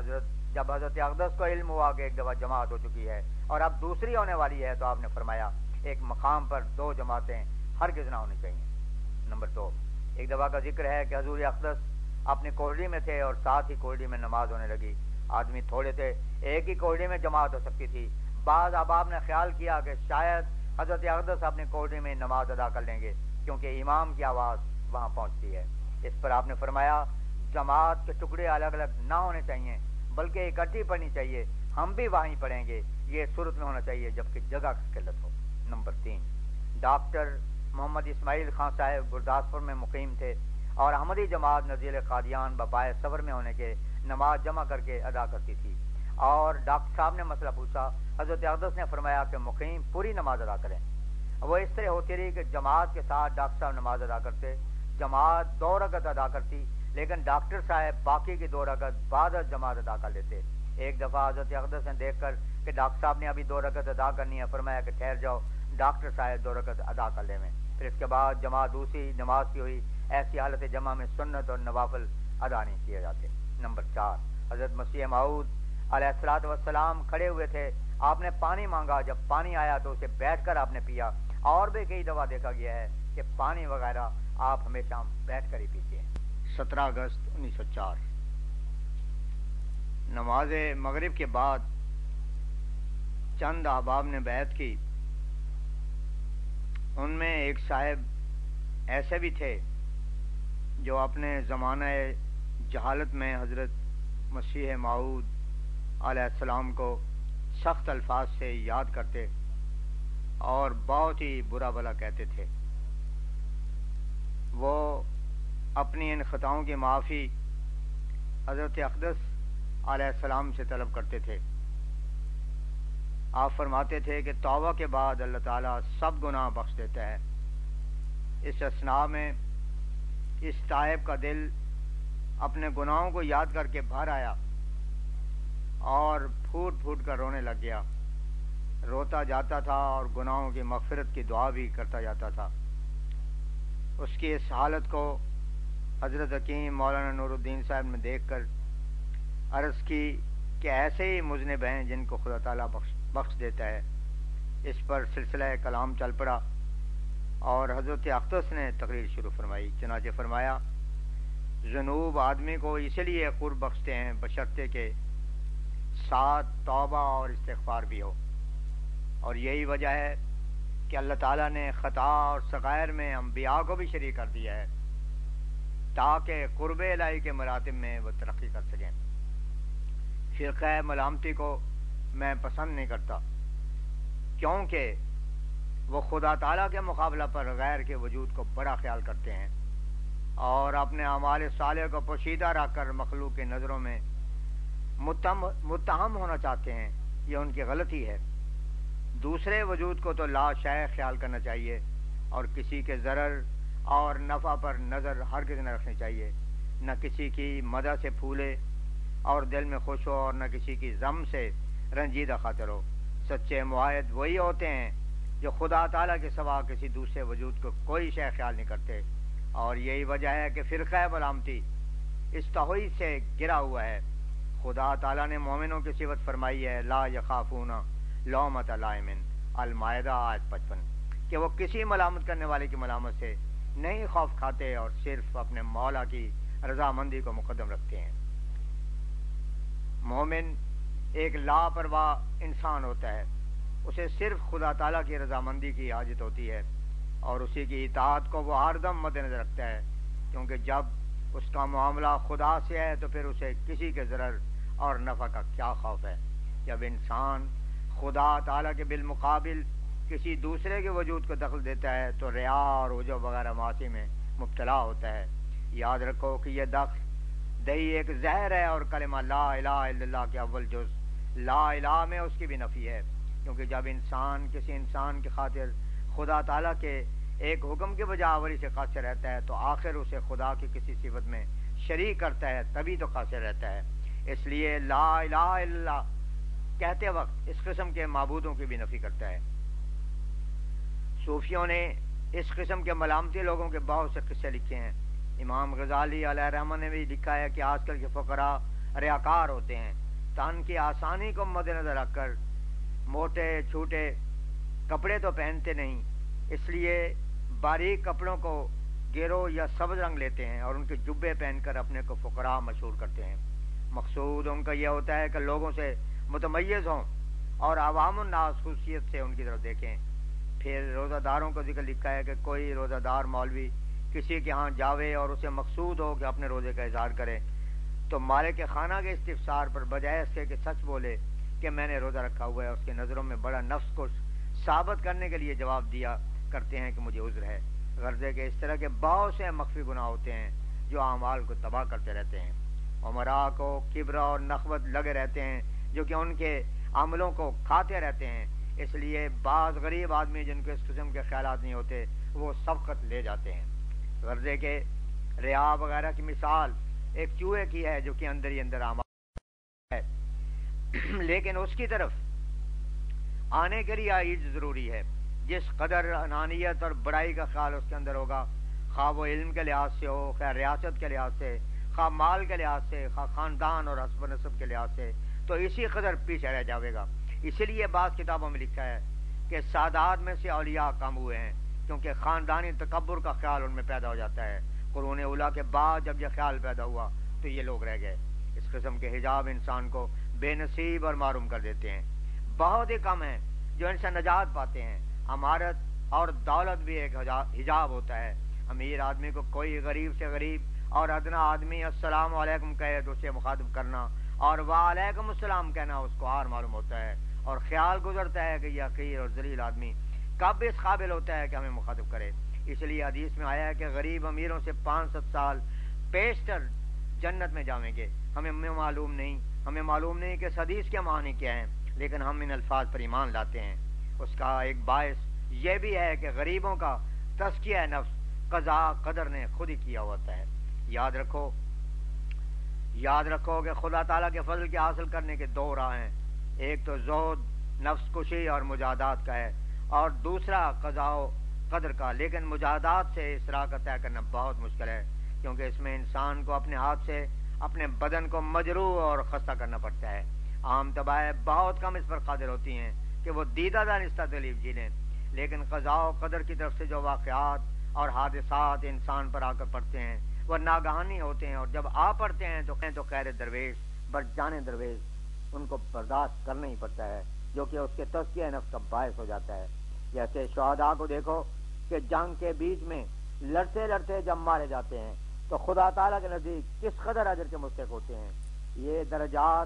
Speaker 1: جب حضرت اقدس کو علم ہوا کہ ایک دفعہ جماعت ہو چکی ہے اور اب دوسری ہونے والی ہے تو آپ نے فرمایا ایک مقام پر 2 جماعتیں ہرگز نہ ہونی چاہیے. نمبر 2، ایک دفعہ کا ذکر ہے کہ حضور اقدس اپنی کوٹڑی میں تھے اور ساتھ ہی کوٹڑی میں نماز ہونے لگی. آدمی تھوڑے تھے، ایک ہی کوٹڑی میں جماعت ہو سکتی تھی. بعض احباب نے خیال کیا کہ شاید حضرت اقدس اپنی کوٹڑی میں نماز ادا کر لیں گے کیونکہ امام کی آواز وہاں پہنچتی ہے. اس پر آپ نے فرمایا جماعت کے ٹکڑے الگ الگ نہ ہونے چاہیے بلکہ اکٹھی پڑھنی چاہیے. ہم بھی وہیں پڑھیں گے. یہ صورت میں ہونا چاہیے جبکہ جگہ کی قلت ہو. نمبر 3، ڈاکٹر محمد اسماعیل خان صاحب گرداسپور میں مقیم تھے اور احمدی جماعت نزیل قادیان ببائے سفر میں ہونے کے نماز جمع کر کے ادا کرتی تھی. اور ڈاکٹر صاحب نے مسئلہ پوچھا. حضرت اقدس نے فرمایا کہ مقیم پوری نماز ادا کریں. وہ اس طرح ہوتی رہی کہ جماعت کے ساتھ ڈاکٹر صاحب نماز ادا کرتے، جماعت 2 رکعت ادا کرتی، لیکن ڈاکٹر صاحب باقی کی 2 رکعت بعد از جماعت ادا کر لیتے. ایک دفعہ حضرت اقدس نے دیکھ کر کہ ڈاکٹر صاحب نے ابھی 2 رکعت ادا کرنی ہے فرمایا کہ ٹھہر جاؤ، ڈاکٹر صاحب 2 رکعت ادا کر لیں. پھر اس کے بعد جماعت دوسری نماز کی ہوئی. ایسی حالت جمع میں سنت اور نوافل ادا نہیں کیے جاتے. نمبر 4، حضرت مسیح موعود علیہ الصلوۃ والسلام کھڑے ہوئے تھے. آپ نے پانی مانگا، جب پانی آیا تو اسے بیٹھ کر آپ نے پیا. اور بھی کئی دفعہ دیکھا گیا ہے کہ پانی وغیرہ آپ ہمیشہ بیٹھ کر ہی پیتے ہیں. 17 اگست 1904 نماز مغرب کے بعد چند احباب نے بیعت کی. ان میں ایک صاحب ایسے بھی تھے جو اپنے زمانہ جہالت میں حضرت مسیح موعود علیہ السلام کو سخت الفاظ سے یاد کرتے اور بہت ہی برا بھلا کہتے تھے. وہ اپنی ان خطاؤں کی معافی حضرت اقدس علیہ السلام سے طلب کرتے تھے. آپ فرماتے تھے کہ توبہ کے بعد اللہ تعالیٰ سب گناہ بخش دیتا ہے. اس اثناء میں اس تائب کا دل اپنے گناہوں کو یاد کر کے بھر آیا اور پھوٹ پھوٹ کر رونے لگ گیا. روتا جاتا تھا اور گناہوں کی مغفرت کی دعا بھی کرتا جاتا تھا. اس کی اس حالت کو حضرت حکیم مولانا نور الدین صاحب نے دیکھ کر عرض کی کہ ایسے ہی مذنب ہیں جن کو خدا تعالیٰ بخش دیتا ہے. اس پر سلسلہ کلام چل پڑا اور حضرت اقدس نے تقریر شروع فرمائی. چنانچہ فرمایا ذنوب آدمی کو اس لیے قرب بخشتے ہیں بشرطے کہ ساتھ توبہ اور استغفار بھی ہو، اور یہی وجہ ہے کہ اللہ تعالیٰ نے خطا اور صغائر میں انبیاء کو بھی شریک کر دیا ہے تاکہ قرب الہی کے مراتب میں وہ ترقی کر سکیں. فرقہ ملامتی کو میں پسند نہیں کرتا کیونکہ وہ خدا تعالیٰ کے مقابلہ پر غیر کے وجود کو بڑا خیال کرتے ہیں اور اپنے اعمال صالح کو پوشیدہ رکھ کر مخلوق کی نظروں میں متہم ہونا چاہتے ہیں. یہ ان کی غلطی ہے. دوسرے وجود کو تو لا شے خیال کرنا چاہیے اور کسی کے ضرر اور نفع پر نظر ہرگز نہ رکھنی چاہیے. نہ کسی کی مدح سے پھولے اور دل میں خوش ہو اور نہ کسی کی غم سے رنجیدہ خاطر ہو. سچے معاہد وہی ہوتے ہیں جو خدا تعالیٰ کے سوا کسی دوسرے وجود کو کوئی شے خیال نہیں کرتے، اور یہی وجہ ہے کہ فرقہ ملامتی اس توحید سے گرا ہوا ہے۔ خدا تعالیٰ نے مومنوں کی صفت فرمائی ہے لا یخافون لومۃ لائم، المائدہ آیت 55، کہ وہ کسی ملامت کرنے والے کی ملامت سے نہیں خوف کھاتے اور صرف اپنے مولا کی رضامندی کو مقدم رکھتے ہیں۔ مومن ایک لاپرواہ انسان ہوتا ہے، اسے صرف خدا تعالیٰ کی رضامندی کی حاجت ہوتی ہے اور اسی کی اطاعت کو وہ ہر دم مد نظر رکھتا ہے، کیونکہ جب اس کا معاملہ خدا سے ہے تو پھر اسے کسی کے ضرر اور نفع کا کیا خوف ہے۔ جب انسان خدا تعالیٰ کے بالمقابل کسی دوسرے کے وجود کو دخل دیتا ہے تو ریا اور عجب وغیرہ معاصی میں مبتلا ہوتا ہے۔ یاد رکھو کہ یہ دخل دہی ایک زہر ہے، اور کلمہ لا الہ الا اللہ کے اول جز لا الہ میں اس کی بھی نفی ہے، کیونکہ جب انسان کسی انسان کی خاطر خدا تعالیٰ کے ایک حکم کے بجائے آوری سے قاصر رہتا ہے تو آخر اسے خدا کی کسی صفت میں شریک کرتا ہے، تبھی تو قاصر رہتا ہے۔ اس لیے لا الہ الا اللہ کہتے وقت اس قسم کے معبودوں کی بھی نفی کرتا ہے۔ صوفیوں نے اس قسم کے ملامتی لوگوں کے بہت سے قصے لکھے ہیں۔ امام غزالی علیہ رحمہ نے بھی لکھا ہے کہ آج کل کے فقراء ریاکار ہوتے ہیں، تن کی آسانی کو مد نظر رکھ کر موٹے چھوٹے کپڑے تو پہنتے نہیں، اس لیے باریک کپڑوں کو گیرو یا سبز رنگ لیتے ہیں اور ان کے جبے پہن کر اپنے کو فقراء مشہور کرتے ہیں۔ مقصود ان کا یہ ہوتا ہے کہ لوگوں سے متمیز ہوں اور عوام الناس خصوصیت سے ان کی طرف دیکھیں۔ پھر روزہ داروں کا ذکر لکھا ہے کہ کوئی روزہ دار مولوی کسی کے ہاں جاوے اور اسے مقصود ہو کہ اپنے روزے کا اظہار کرے تو مالک خانہ کے استفسار پر بجائے اس کے کہ سچ بولے کہ میں نے روزہ رکھا ہوا ہے، اس کے نظروں میں بڑا نفس کو ثابت کرنے کے لیے جواب دیا کرتے ہیں کہ مجھے عذر ہے۔ غرضے کے اس طرح کے بہت سے مخفی گناہ ہوتے ہیں جو اعمال کو تباہ کرتے رہتے ہیں۔ عمراء کو کبر اور نخوت لگے رہتے ہیں جو کہ ان کے عملوں کو کھاتے رہتے ہیں، اس لیے بعض غریب آدمی جن کو اس قسم کے خیالات نہیں ہوتے وہ سبقت لے جاتے ہیں۔ غرضے کے ریا وغیرہ کی مثال ایک چوہے کی ہے جو کہ اندر ہی اندر اعمال ہے، لیکن اس کی طرف آنے کے لیے عجز ضروری ہے۔ جس قدر انانیت اور بڑائی کا خیال اس کے اندر ہوگا، خواہ وہ علم کے لحاظ سے ہو، خواہ ریاست کے لحاظ سے، خواہ مال کے لحاظ سے، خواہ خاندان اور حسب و نسب کے لحاظ سے، تو اسی قدر پیچھے رہ جاوے گا۔ اسی لیے بعض کتابوں میں لکھا ہے کہ سادات میں سے اولیاء کم ہوئے ہیں، کیونکہ خاندانی تکبر کا خیال ان میں پیدا ہو جاتا ہے۔ قرون اولیٰ کے بعد جب یہ خیال پیدا ہوا تو یہ لوگ رہ گئے۔ اس قسم کے حجاب انسان کو بے نصیب اور معروم کر دیتے ہیں۔ بہت ہی کم ہیں جو ان سے نجات پاتے ہیں۔ امارت اور دولت بھی ایک حجاب ہوتا ہے۔ امیر آدمی کو کوئی غریب سے غریب اور ادنا آدمی السلام علیکم کہے تو اسے مخاطب کرنا اور وعلیکم السلام کہنا اس کو عار معلوم ہوتا ہے، اور خیال گزرتا ہے کہ یہ حقیر اور ذلیل آدمی کب اس قابل ہوتا ہے کہ ہمیں مخاطب کرے۔ اس لیے حدیث میں آیا ہے کہ غریب امیروں سے 500 سال پیشتر جنت میں جاویں گے۔ ہمیں معلوم نہیں کہ اس حدیث کے معنی کیا ہیں، لیکن ہم ان الفاظ پر ایمان لاتے ہیں۔ اس کا ایک باعث یہ بھی ہے کہ غریبوں کا تزکیہ نفس قضا قدر نے خود ہی کیا ہوتا ہے۔ یاد رکھو کہ خدا تعالیٰ کے فضل کے حاصل کرنے کے دو راہ ہیں، ایک تو زہد نفس کشی اور مجاہدات کا ہے، اور دوسرا قضاء و قدر کا۔ لیکن مجاہدات سے اس راہ کا طے کرنا بہت مشکل ہے، کیونکہ اس میں انسان کو اپنے ہاتھ سے اپنے بدن کو مجروح اور خستہ کرنا پڑتا ہے۔ عام طبائع بہت کم اس پر قادر ہوتی ہیں کہ وہ دیدہ دانستہ تکلیف جی لیں، لیکن قضاء و قدر کی طرف سے جو واقعات اور حادثات انسان پر آ کر پڑتے ہیں وہ ناگہانی ہوتے ہیں، اور جب آ پڑتے ہیں تو خیر درویش بر جان درویش ان کو برداشت کرنا ہی پڑتا ہے، جو کہ اس کے تزکیہ نفس کا باعث ہو جاتا ہے۔ جیسے شہداء کو دیکھو کہ جنگ کے بیچ میں لڑتے لڑتے جب مارے جاتے ہیں تو خدا تعالیٰ کے نزدیک کس قدر اجر کے مستحق ہوتے ہیں۔ یہ درجات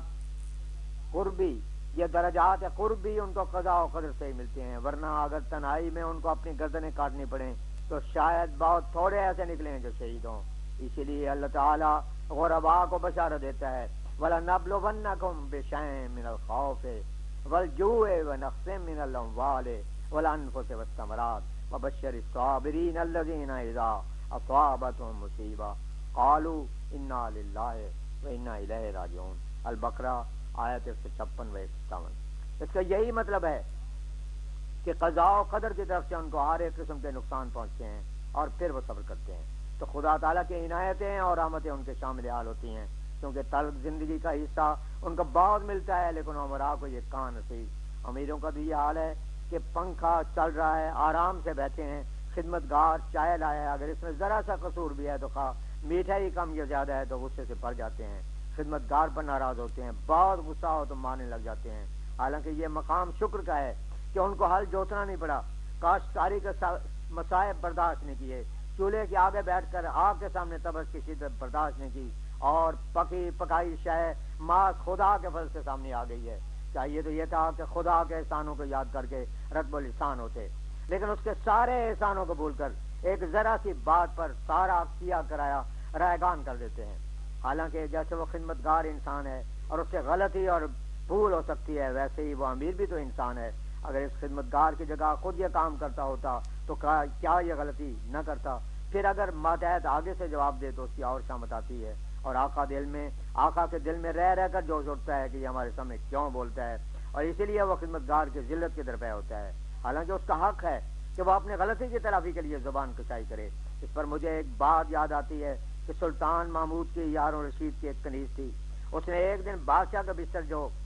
Speaker 1: قربی ان کو قضاء و قدر سے ہی ملتے ہیں، ورنہ اگر تنہائی میں ان کو اپنی گردنیں کاٹنی پڑیں تو شاید بہت تھوڑے ایسے نکلیں جو شہید ہوں۔ اسی لیے اللہ تعالیٰ غرباء کو بشارت دیتا ہے وَلَنَبْلُوَنَّكُمْ بِشَيْءٍ مِّنَ الْخَوْفِ وَالْجُوعِ وَنَقْصٍ مِّنَ الْأَمْوَالِ وَالْأَنفُسِ وَالثَّمَرَاتِ وَبَشِّرِ الصَّابِرِينَ الَّذِينَ إِذَا أَصَابَتْهُم مُّصِیبَةٌ قَالُوا إِنَّا لِلَّهِ وَإِنَّا إِلَیہِ رَاجِعُونَ۔ البقرہ آیت 156 و 157۔ اس کا یہی مطلب ہے
Speaker 2: کہ قضاء و قدر کی طرف سے ان کو ہر ایک قسم کے نقصان پہنچتے ہیں اور پھر وہ صبر کرتے ہیں، تو خدا تعالیٰ کی عنایتیں اور رحمتیں ان کے شامل حال ہوتی ہیں، کیونکہ تلخ زندگی کا حصہ ان کو بہت ملتا ہے، لیکن امراء کو یہ کہاں نصیب۔ امیروں کا بھی یہ حال ہے کہ پنکھا چل رہا ہے، آرام سے بیٹھے ہیں، خدمت گار چائے لایا ہے، اگر اس میں ذرا سا قصور بھی ہے تو میٹھا ہی کم یا زیادہ ہے تو غصے سے بھر جاتے ہیں، خدمت گار پر ناراض ہوتے ہیں، بہت غصہ ہو تو مارنے لگ جاتے ہیں، حالانکہ یہ مقام شکر کا ہے کہ ان کو ہل جوتنا نہیں پڑا، کاشتکاری کے مصائب برداشت نہیں کیے، چولہے کے آگے بیٹھ کر آگ کے سامنے تبس کی شدت برداشت نہیں کی، اور پکی پکائی شے ماں خدا کے فضل سے سامنے آ گئی ہے۔ چاہیے تو یہ تھا کہ خدا کے احسانوں کو یاد کر کے رتب الاحسان ہوتے، لیکن اس کے سارے احسانوں کو بھول کر ایک ذرا سی بات پر سارا کیا کرایا رائگان کر دیتے ہیں، حالانکہ جیسے وہ خدمت گار انسان ہے اور اس سے غلطی اور بھول ہو سکتی ہے، ویسے ہی وہ امیر بھی تو انسان ہے، اگر اس خدمت گار کی جگہ خود یہ کام کرتا ہوتا تو کیا یہ غلطی نہ کرتا؟ پھر اگر ماتحت آگے سے جواب دے تو اس کی اور شامت آتی ہے، اور آقا کے دل میں رہ رہ کر جوش اٹھتا ہے کہ یہ ہمارے سامنے کیوں بولتا ہے، اور اسی لیے وہ خدمت گار کی ذلت کی درپے ہوتا ہے، حالانکہ اس کا حق ہے کہ وہ اپنے غلطی کی تلافی کے لیے زبان کشائی کرے۔ اس پر مجھے ایک بات یاد آتی ہے کہ سلطان محمود کی یاروں رشید کی ایک کنیز تھی، اس نے ایک دن بادشاہ کا بستر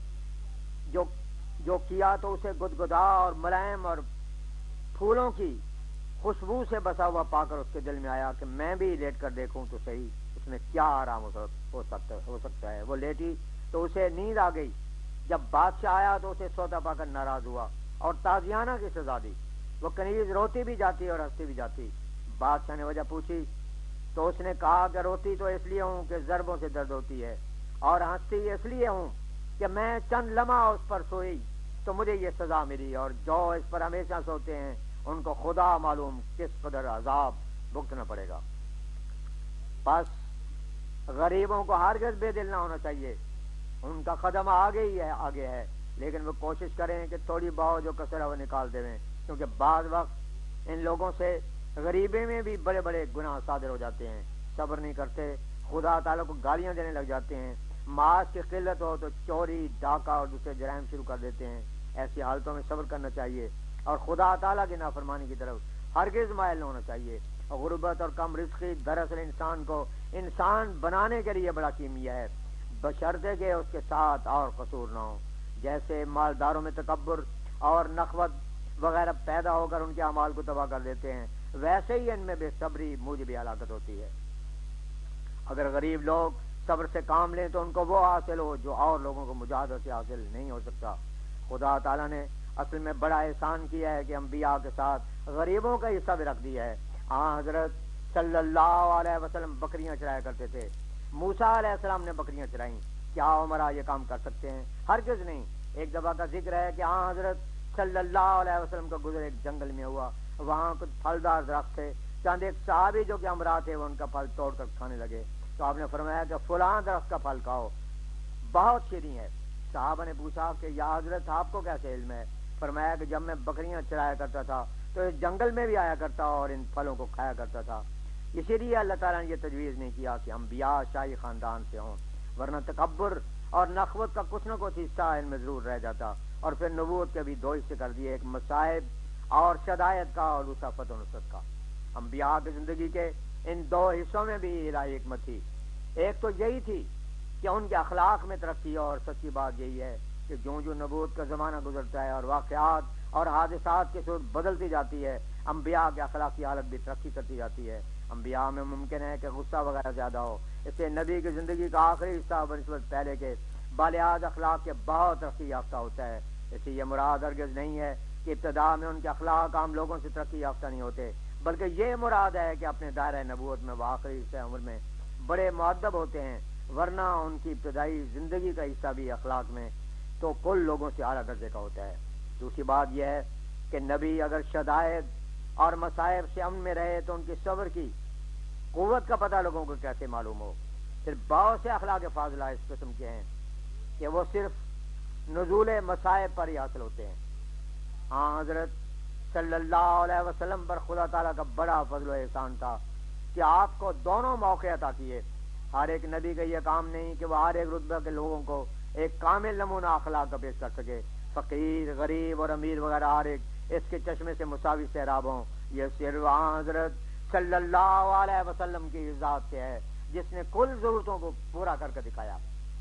Speaker 2: جو کیا تو اسے گدگدا اور ملائم اور پھولوں کی خوشبو سے بسا ہوا پا کر اس کے دل میں آیا کہ میں بھی لیٹ کر دیکھوں تو صحیح اس میں کیا آرام ہو سکتا ہے۔ وہ لیٹی تو اسے نیند آ گئی، جب بادشاہ آیا تو اسے سوتا پا کر ناراض ہوا اور تازیانہ کی سزا دی، وہ کنیز روتی بھی جاتی اور ہنستی بھی جاتی۔ بادشاہ نے وجہ پوچھی تو اس نے کہا کہ روتی تو اس لیے ہوں کہ ضربوں سے درد ہوتی ہے، اور ہنستی اس لیے ہوں کہ میں چند لمحہ اس پر سوئی تو مجھے یہ سزا ملی، اور جو اس پر ہمیشہ سوتے ہیں ان کو خدا معلوم کس قدر عذاب بھگتنا پڑے گا۔ بس غریبوں کو ہرگز بے دل نہ ہونا چاہیے، ان کا قدم آگے ہے، لیکن وہ کوشش کریں کہ تھوڑی بہت جو کسر ہے وہ نکال دیں، کیونکہ بعض وقت ان لوگوں سے غریبی میں بھی بڑے بڑے گناہ صادر ہو جاتے ہیں، صبر نہیں کرتے، خدا تعالیٰ کو گالیاں دینے لگ جاتے ہیں، معاش کی قلت ہو تو چوری ڈاکہ اور دوسرے جرائم شروع کر دیتے ہیں۔ ایسی حالتوں میں صبر کرنا چاہیے اور خدا تعالیٰ کی نافرمانی کی طرف ہرگز مائل نہ ہونا چاہیے۔ غربت اور کم رزقی دراصل انسان کو انسان بنانے کے لیے بڑا کیمیا ہے، بشرطے کہ اس کے ساتھ اور قصور نہ ہو۔ جیسے مالداروں میں تکبر اور نخوت وغیرہ پیدا ہو کر ان کے اعمال کو تباہ کر دیتے ہیں، ویسے ہی ان میں بے صبری موجب ہلاکت ہوتی ہے۔ اگر غریب لوگ صبر سے کام لیں تو ان کو وہ حاصل ہو جو اور لوگوں کو مجاہدہ سے حاصل نہیں ہو سکتا۔ خدا تعالیٰ نے اصل میں بڑا احسان کیا ہے کہ انبیاء کے ساتھ غریبوں کا حصہ بھی رکھ دیا ہے۔ حضرت صلی اللہ علیہ وسلم بکریاں چرایا کرتے تھے، موسیٰ علیہ السلام نے بکریاں چرائیں، کیا عمرہ یہ کام کر سکتے ہیں؟ ہرگز نہیں۔ ایک دفعہ کا ذکر ہے کہ حضرت صلی اللہ علیہ وسلم کا گزر ایک جنگل میں ہوا، وہاں کچھ پھلدار درخت تھے، چند ایک صحابی جو کہ امراء تھے وہ ان کا پھل توڑ کر کھانے لگے، تو آپ نے فرمایا کہ فلاں درخت کا پھل کھاؤ، بہت شیریں ہے۔ صحابہ نے پوچھا کہ یا حضرت آپ کو کیسے علم ہے؟ فرمایا کہ جب میں بکریاں چرایا کرتا تھا تو اس جنگل میں بھی آیا کرتا اور ان پھلوں کو کھایا کرتا تھا، اسی لیے اللہ تعالیٰ نے یہ تجویز نہیں کیا کہ انبیاء شاہی خاندان سے ہوں، ورنہ تکبر اور نخوت کا کچھ نہ کچھ حصہ ان میں ضرور رہ جاتا، اور پھر نبوت کے بھی دو حصے کر دیے، ایک مصائب اور شدائد کا اور دوسرا فتح و نصرت کا۔ انبیاء کی زندگی کے ان دو حصوں میں بھی الہی حکمت تھی، ایک تو یہی تھی کہ ان کے اخلاق میں ترقی، اور سچی بات یہی ہے کہ جو نبوت کا زمانہ گزرتا ہے اور واقعات اور حادثات کی صورت بدلتی جاتی ہے، انبیاء کی اخلاقی حالت بھی ترقی کرتی جاتی ہے۔ انبیاء میں ممکن ہے کہ غصہ وغیرہ زیادہ ہو، اس سے نبی کی زندگی کا آخری حصہ بنسبت پہلے کے بالعاد اخلاق کے بہت ترقی یافتہ ہوتا ہے۔ اس سے یہ مراد ہرگز نہیں ہے کہ ابتدا میں ان کے اخلاق عام لوگوں سے ترقی یافتہ نہیں ہوتے، بلکہ یہ مراد ہے کہ اپنے دائرہ نبوت میں وہ آخری حصہ عمر میں بڑے مؤدب ہوتے ہیں، ورنہ ان کی ابتدائی زندگی کا حصہ بھی اخلاق میں تو کل لوگوں سے اعلیٰ درجے کا ہوتا ہے۔ دوسری بات یہ ہے کہ نبی اگر شدائد اور مصائب سے امن میں رہے تو ان کی صبر کی قوت کا پتہ لوگوں کو کیسے معلوم ہو؟ پھر بہت سے اخلاق فاضلہ اس قسم کے ہیں کہ وہ صرف نزول مصائب پر ہی حاصل ہوتے ہیں۔ حضرت صلی اللہ علیہ وسلم پر خدا تعالیٰ کا بڑا فضل و احسان تھا کہ آپ کو دونوں موقع عطا کیے۔ ہر ایک نبی کا یہ کام نہیں کہ وہ ہر ایک رتبہ کے لوگوں کو ایک کامل نمونہ اخلاق کا پیش کر سکے، فقیر، غریب اور امیر وغیرہ ہر ایک اس کے چشمے سے مساوی سیراب ہوں، یہ صرف حضرت صلی اللہ علیہ وسلم کی ذات سے ہے جس نے کل ضرورتوں کو پورا کر کے دکھایا۔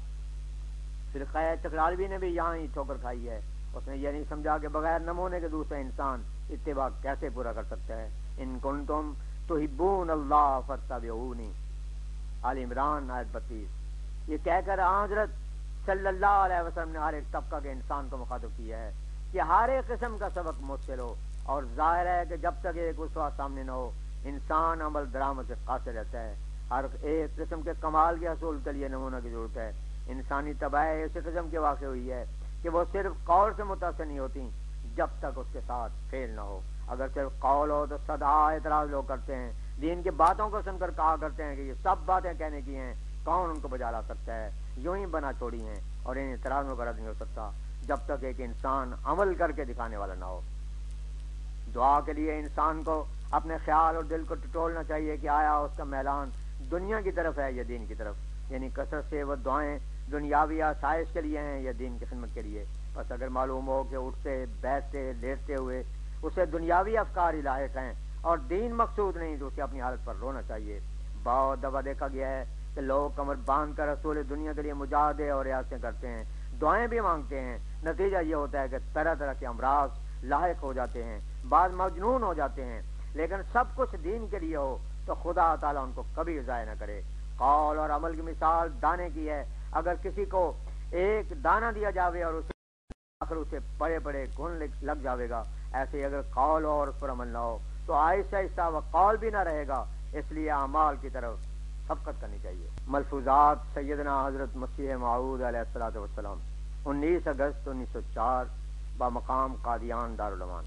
Speaker 2: فرقہ تکرالوی نے بھی یہاں ہی ٹھوکر کھائی ہے، اس نے یہ نہیں سمجھا کہ بغیر نمونے کے دوسرا انسان اتباع کیسے پورا کر سکتا ہے۔ ان کنتم تحبون اللہ فاتبعونی، آل عمران آیت 32۔ یہ کہہ کر حضرت صلی اللہ علیہ وسلم نے ہر ایک طبقہ کے انسان کو مخاطب کیا ہے کہ ہر ایک قسم کا سبق مجھ سے لو، اور ظاہر ہے کہ جب تک ایک اسوہ سامنے نہ ہو انسان عمل درآمد سے قاصر رہتا ہے۔ ہر ایک قسم کے کمال کے حصول کے لیے نمونہ کی ضرورت ہے۔ انسانی طبع ایسے قسم کے واقع ہوئی ہے کہ وہ صرف قول سے متاثر نہیں ہوتی جب تک اس کے ساتھ فعل نہ ہو۔ اگر صرف قول ہو تو صدا اعتراض لوگ کرتے ہیں، دین کی باتوں کو سن کر کہا کرتے ہیں کہ یہ سب باتیں کہنے کی ہیں، کون ان کو بجا لا سکتا ہے، یوں ہی بنا چھوڑی ہیں، اور ان اعتراضوں کا رد نہیں ہو سکتا جب تک ایک انسان عمل کر کے دکھانے والا نہ ہو۔ دعا کے لیے انسان کو اپنے خیال اور دل کو ٹٹولنا چاہیے کہ آیا اس کا میلان دنیا کی طرف ہے یا دین کی طرف، یعنی کثرت سے وہ دعائیں دنیاوی آسائش کے لیے ہیں یا دین کی خدمت کے لیے۔ بس اگر معلوم ہو کہ اٹھتے بیٹھتے لیٹتے ہوئے اسے دنیاوی افکار ہی لاحق ہیں اور دین مقصود نہیں، تو اسے اپنی حالت پر رونا چاہیے۔ بہت دفعہ دیکھا گیا ہے کہ لوگ کمر باندھ کر رسول دنیا کے لیے مجاہدے اور ریاستیں کرتے ہیں، دعائیں بھی مانگتے ہیں، نتیجہ یہ ہوتا ہے کہ طرح طرح کے امراض لاحق ہو جاتے ہیں، بعض مجنون ہو جاتے ہیں۔ لیکن سب کچھ دین کے لیے ہو تو خدا تعالیٰ ان کو کبھی ضائع نہ کرے۔ قول اور عمل کی مثال دانے کی ہے، اگر کسی کو ایک دانہ دیا جاوے اور اسے آخر اسے بڑے بڑے گن لگ جاوے گا، ایسے اگر قول ہو اور اس پر عمل نہ ہو تو آہستہ آہستہ وہ قول بھی نہ رہے گا۔ اس لیے اعمال کی طرف سبقت کرنی چاہیے۔ ملفوظات سیدنا حضرت مسیح موعود علیہ الصلوۃ والسلام، 19 اگست 1904 بمقام قادیان دارالعمان۔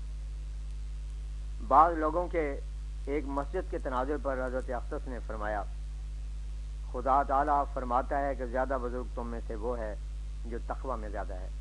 Speaker 2: بعض لوگوں کے ایک مسجد کے تناظر پر حضرت اقدس نے فرمایا، خدا تعالیٰ فرماتا ہے کہ زیادہ بزرگ تم میں سے وہ ہے جو تقوی میں زیادہ ہے،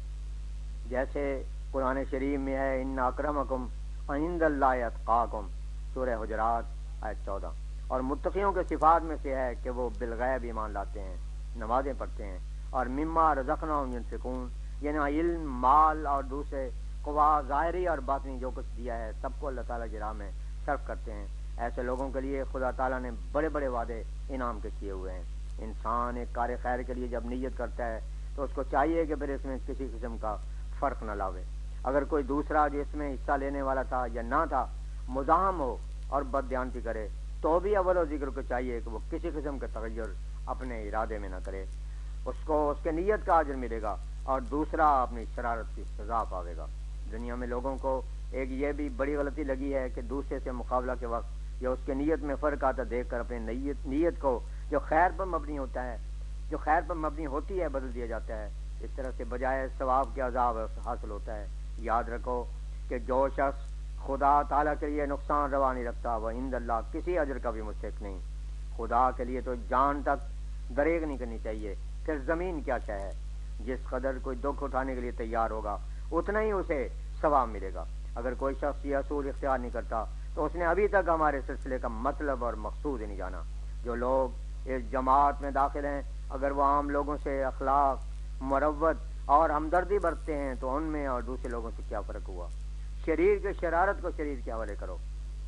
Speaker 2: جیسے قرآن شریف میں ہے ان اکرمکم عند اللہ اتقاکم، سورہ حجرات آیت 14۔ اور متقیوں کے صفات میں سے ہے کہ وہ بالغیب ایمان لاتے ہیں، نمازیں پڑھتے ہیں، اور مما رزقناہم ینفقون، یعنی علم، مال اور دوسرے قوا ظاہری اور باطنی جو کچھ دیا ہے سب کو اللہ تعالیٰ کی راہ میں صرف کرتے ہیں۔ ایسے لوگوں کے لیے خدا تعالیٰ نے بڑے بڑے وعدے انعام کے کیے ہوئے ہیں۔ انسان ایک کار خیر کے لیے جب نیت کرتا ہے تو اس کو چاہیے کہ پھر اس میں کسی قسم کا فرق نہ لاوے۔ اگر کوئی دوسرا جو اس میں حصہ لینے والا تھا یا نہ تھا مزاحم ہو اور بددیانتی کرے تو بھی اول و ذکر کو چاہیے کہ وہ کسی قسم کا تغیر اپنے ارادے میں نہ کرے، اس کو اس کے نیت کا اجر ملے گا اور دوسرا اپنی شرارت کی سزا پاوے گا۔ دنیا میں لوگوں کو ایک یہ بھی بڑی غلطی لگی ہے کہ دوسرے سے مقابلہ کے وقت یا اس کے نیت میں فرق آتا دیکھ کر اپنے نیت کو جو خیر پر مبنی ہوتا ہے، جو خیر پر مبنی ہوتی ہے، بدل دیا جاتا ہے۔ اس طرح سے بجائے ثواب کے عذاب حاصل ہوتا ہے۔ یاد رکھو کہ جو شخص خدا تعالیٰ کے لیے نقصان روا نہیں رکھتا وہ عند اللہ کسی اجر کا بھی مستحق نہیں۔ خدا کے لیے تو جان تک دریغ نہیں کرنی چاہیے، پھر زمین کیا شے ہے۔ جس قدر کوئی دکھ اٹھانے کے لیے تیار ہوگا اتنا ہی اسے ثواب ملے گا۔ اگر کوئی شخص یہ اصول اختیار نہیں کرتا تو اس نے ابھی تک ہمارے سلسلے کا مطلب اور مقصود ہی نہیں جانا۔ جو لوگ اس جماعت میں داخل ہیں اگر وہ عام لوگوں سے اخلاق، مروت اور ہمدردی برتتے ہیں تو ان میں اور دوسرے لوگوں سے کیا فرق ہوا؟ شریر کے شرارت کو شریر کے حوالے کرو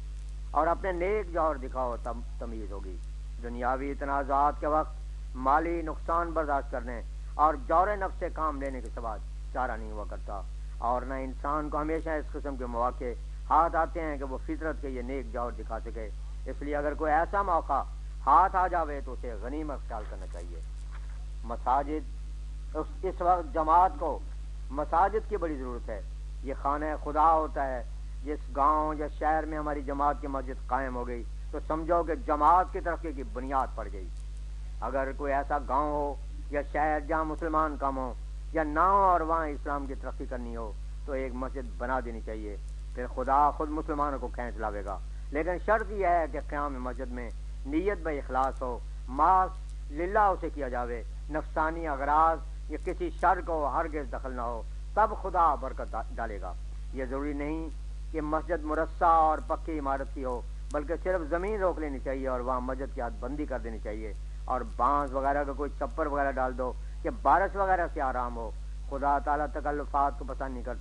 Speaker 2: اور اپنے نیک جوہر دکھاؤ، تب تمیز ہوگی۔ دنیاوی تنازعات کے وقت مالی نقصان برداشت کرنے اور جور نفس سے کام لینے کے سوا چارہ نہیں ہوا کرتا، اور نہ انسان کو ہمیشہ اس قسم کے مواقع ہاتھ آتے ہیں کہ وہ فطرت کے یہ نیک جوہر دکھا سکے۔ اس لیے اگر کوئی ایسا موقع ہاتھ آ جاوے تو اسے غنیمت خیال کرنا چاہیے۔ مساجد، اس وقت جماعت کو مساجد کی بڑی ضرورت ہے۔ یہ خانہ خدا ہوتا ہے۔ جس گاؤں یا شہر میں ہماری جماعت کی مسجد قائم ہو گئی تو سمجھو کہ جماعت کی ترقی کی بنیاد پڑ گئی۔ اگر کوئی ایسا گاؤں ہو یا شہر جہاں مسلمان کم ہو یا نہ ہو اور وہاں اسلام کی ترقی کرنی ہو تو ایک مسجد بنا دینی چاہیے، پھر خدا خود مسلمانوں کو کھینچ لاوے گا۔ لیکن شرط یہ ہے کہ قیام مسجد میں نیت بے اخلاص ہو، ماس للہ اسے کیا جاوے، نفسانی اغراض یا کسی شر کو ہرگز دخل نہ ہو، تب خدا برکت ڈالے گا۔ یہ ضروری نہیں کہ مسجد مرصع اور پکی عمارت کی ہو، بلکہ صرف زمین روک لینی چاہیے اور وہاں مسجد کی حد بندی کر دینی چاہیے، اور بانس وغیرہ کا کوئی چھپر وغیرہ ڈال دو کہ بارش وغیرہ سے آرام ہو۔ خدا تعالیٰ تکلفات کو پسند نہیں کرتا،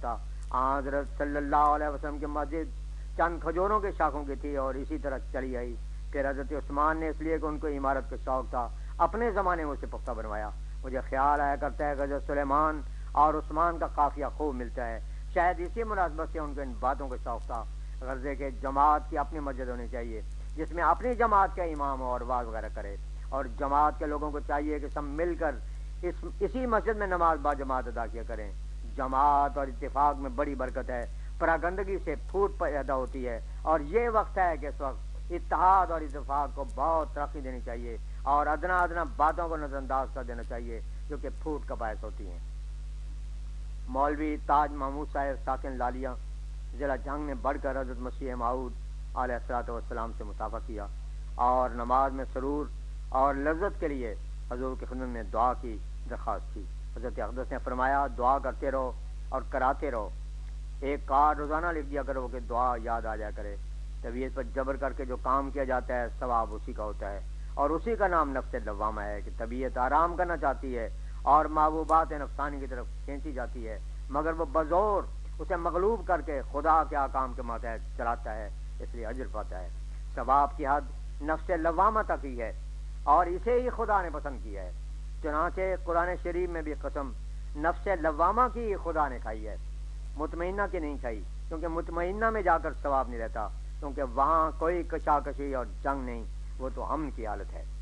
Speaker 2: حضرت صلی اللہ علیہ وسلم کی مسجد چند کھجوروں کے شاخوں کی تھی اور اسی طرح چلی آئی. پھر حضرت عثمان نے اس لیے کہ ان کو عمارت کا شوق تھا اپنے زمانے میں اسے پختہ بنوایا. مجھے خیال آیا کرتا ہے کہ حضرت سلیمان اور عثمان کا قافیہ خوب ملتا ہے. شاید اسی مناسبت سے ان کو ان باتوں کا شوق تھا. غرضے کہ جماعت کی اپنی مسجد ہونی چاہیے جس میں اپنی جماعت کا امام ہو اور واز وغیرہ کرے, اور جماعت کے لوگوں کو چاہیے کہ سب مل کر اسی مسجد میں نماز با جماعت ادا کیا کریں. جماعت اور اتفاق میں بڑی برکت ہے. پراگندگی سے پھوٹ پیدا ہوتی ہے, اور یہ وقت ہے کہ اس وقت اتحاد اور اتفاق کو بہت ترقی دینی چاہیے اور ادنا ادنا باتوں کو نظر انداز کر دینا چاہیے جو کہ پھوٹ کا باعث ہوتی ہیں. مولوی تاج محمود صاحب ساکن لالیہ ضلع جنگ نے بڑھ کر حضرت مسیح موعود علیہ الصلوۃ والسلام سے مصافحہ کیا اور نماز میں سرور اور لذت کے لیے حضور کی خدمت میں دعا کی درخواست کی. حضرت اقدس نے فرمایا, دعا کرتے رہو اور کراتے رہو. ایک کارڈ روزانہ لکھ دیا کرو کہ دعا یاد آ جایا کرے. طبیعت پر جبر کر کے جو کام کیا جاتا ہے ثواب اسی کا ہوتا ہے, اور اسی کا نام نفس لوامہ ہے کہ طبیعت آرام کرنا چاہتی ہے اور محبوبات نفسانی کی طرف کھینچی جاتی ہے, مگر وہ بزور اسے مغلوب کر کے خدا کے احکام کے ماتحت چلاتا ہے, اس لیے اجر پاتا ہے. ثواب کی حد نفس لوامہ تک ہی ہے اور اسے ہی خدا نے پسند کیا ہے. چنانچہ قرآن شریف میں بھی قسم نفس لوامہ کی خدا نے کھائی ہے, مطمئنہ کی نہیں کھائی, کیونکہ مطمئنہ میں جا کر ثواب نہیں رہتا, کیونکہ وہاں کوئی کشاکشی اور جنگ نہیں, وہ تو امن کی حالت ہے.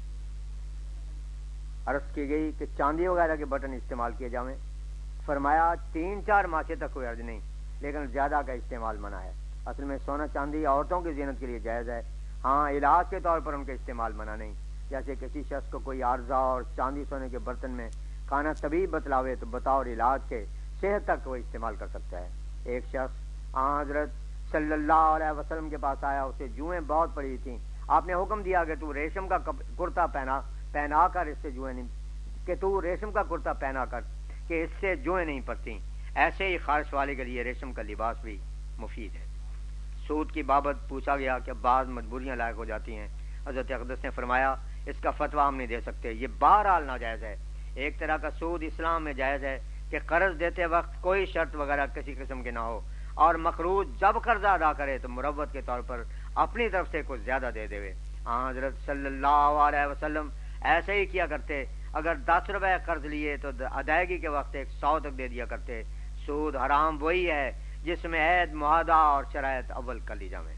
Speaker 2: عرض کی گئی کہ چاندی وغیرہ کے بٹن استعمال کیے جائیں. فرمایا 3-4 ماشے تک کوئی عرض نہیں, لیکن زیادہ کا استعمال منع ہے. اصل میں سونا چاندی عورتوں کی زینت کے لیے جائز ہے, ہاں علاج کے طور پر ان کا استعمال منع نہیں. جیسے کسی شخص کو کوئی عارضہ اور چاندی سونے کے برتن میں کھانا طبیب بتلاوے تو بطور علاج کے صحت تک وہ استعمال کر سکتا ہے. ایک شخص حضرت صلی اللہ علیہ وسلم کے پاس آیا, اسے جوئیں بہت پڑی تھیں. آپ نے حکم دیا کہ تو ریشم کا کرتا پہنا کر اس سے جوئیں نہیں, کہ تو ریشم کا کرتا پہنا کر کہ اس سے جوئیں نہیں پڑتی. ایسے ہی خارش والے کے لیے ریشم کا لباس بھی مفید ہے. سود کی بابت پوچھا گیا کہ بعض مجبوریاں لائق ہو جاتی ہیں. حضرت اقدس نے فرمایا اس کا فتویٰ ہم نہیں دے سکتے, یہ بہرحال ناجائز ہے. ایک طرح کا سود اسلام میں جائز ہے کہ قرض دیتے وقت کوئی شرط وغیرہ کسی قسم کی نہ ہو, اور مقروض جب قرضہ ادا کرے تو مروت کے طور پر اپنی طرف سے کچھ زیادہ دے دے. حضرت صلی اللہ علیہ وسلم ایسے ہی کیا کرتے. اگر 10 روپے قرض لیے تو ادائیگی کے وقت 100 تک دے دیا کرتے. سود حرام وہی ہے جس میں عہد معاہدہ اور شرائط اول کر لی جائیں.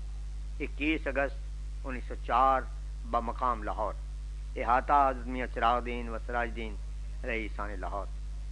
Speaker 2: 21 اگست 1904 بمقام لاہور. احاطہ حضرت میاں چراغ الدین و سراج الدین رئیسان لاہور.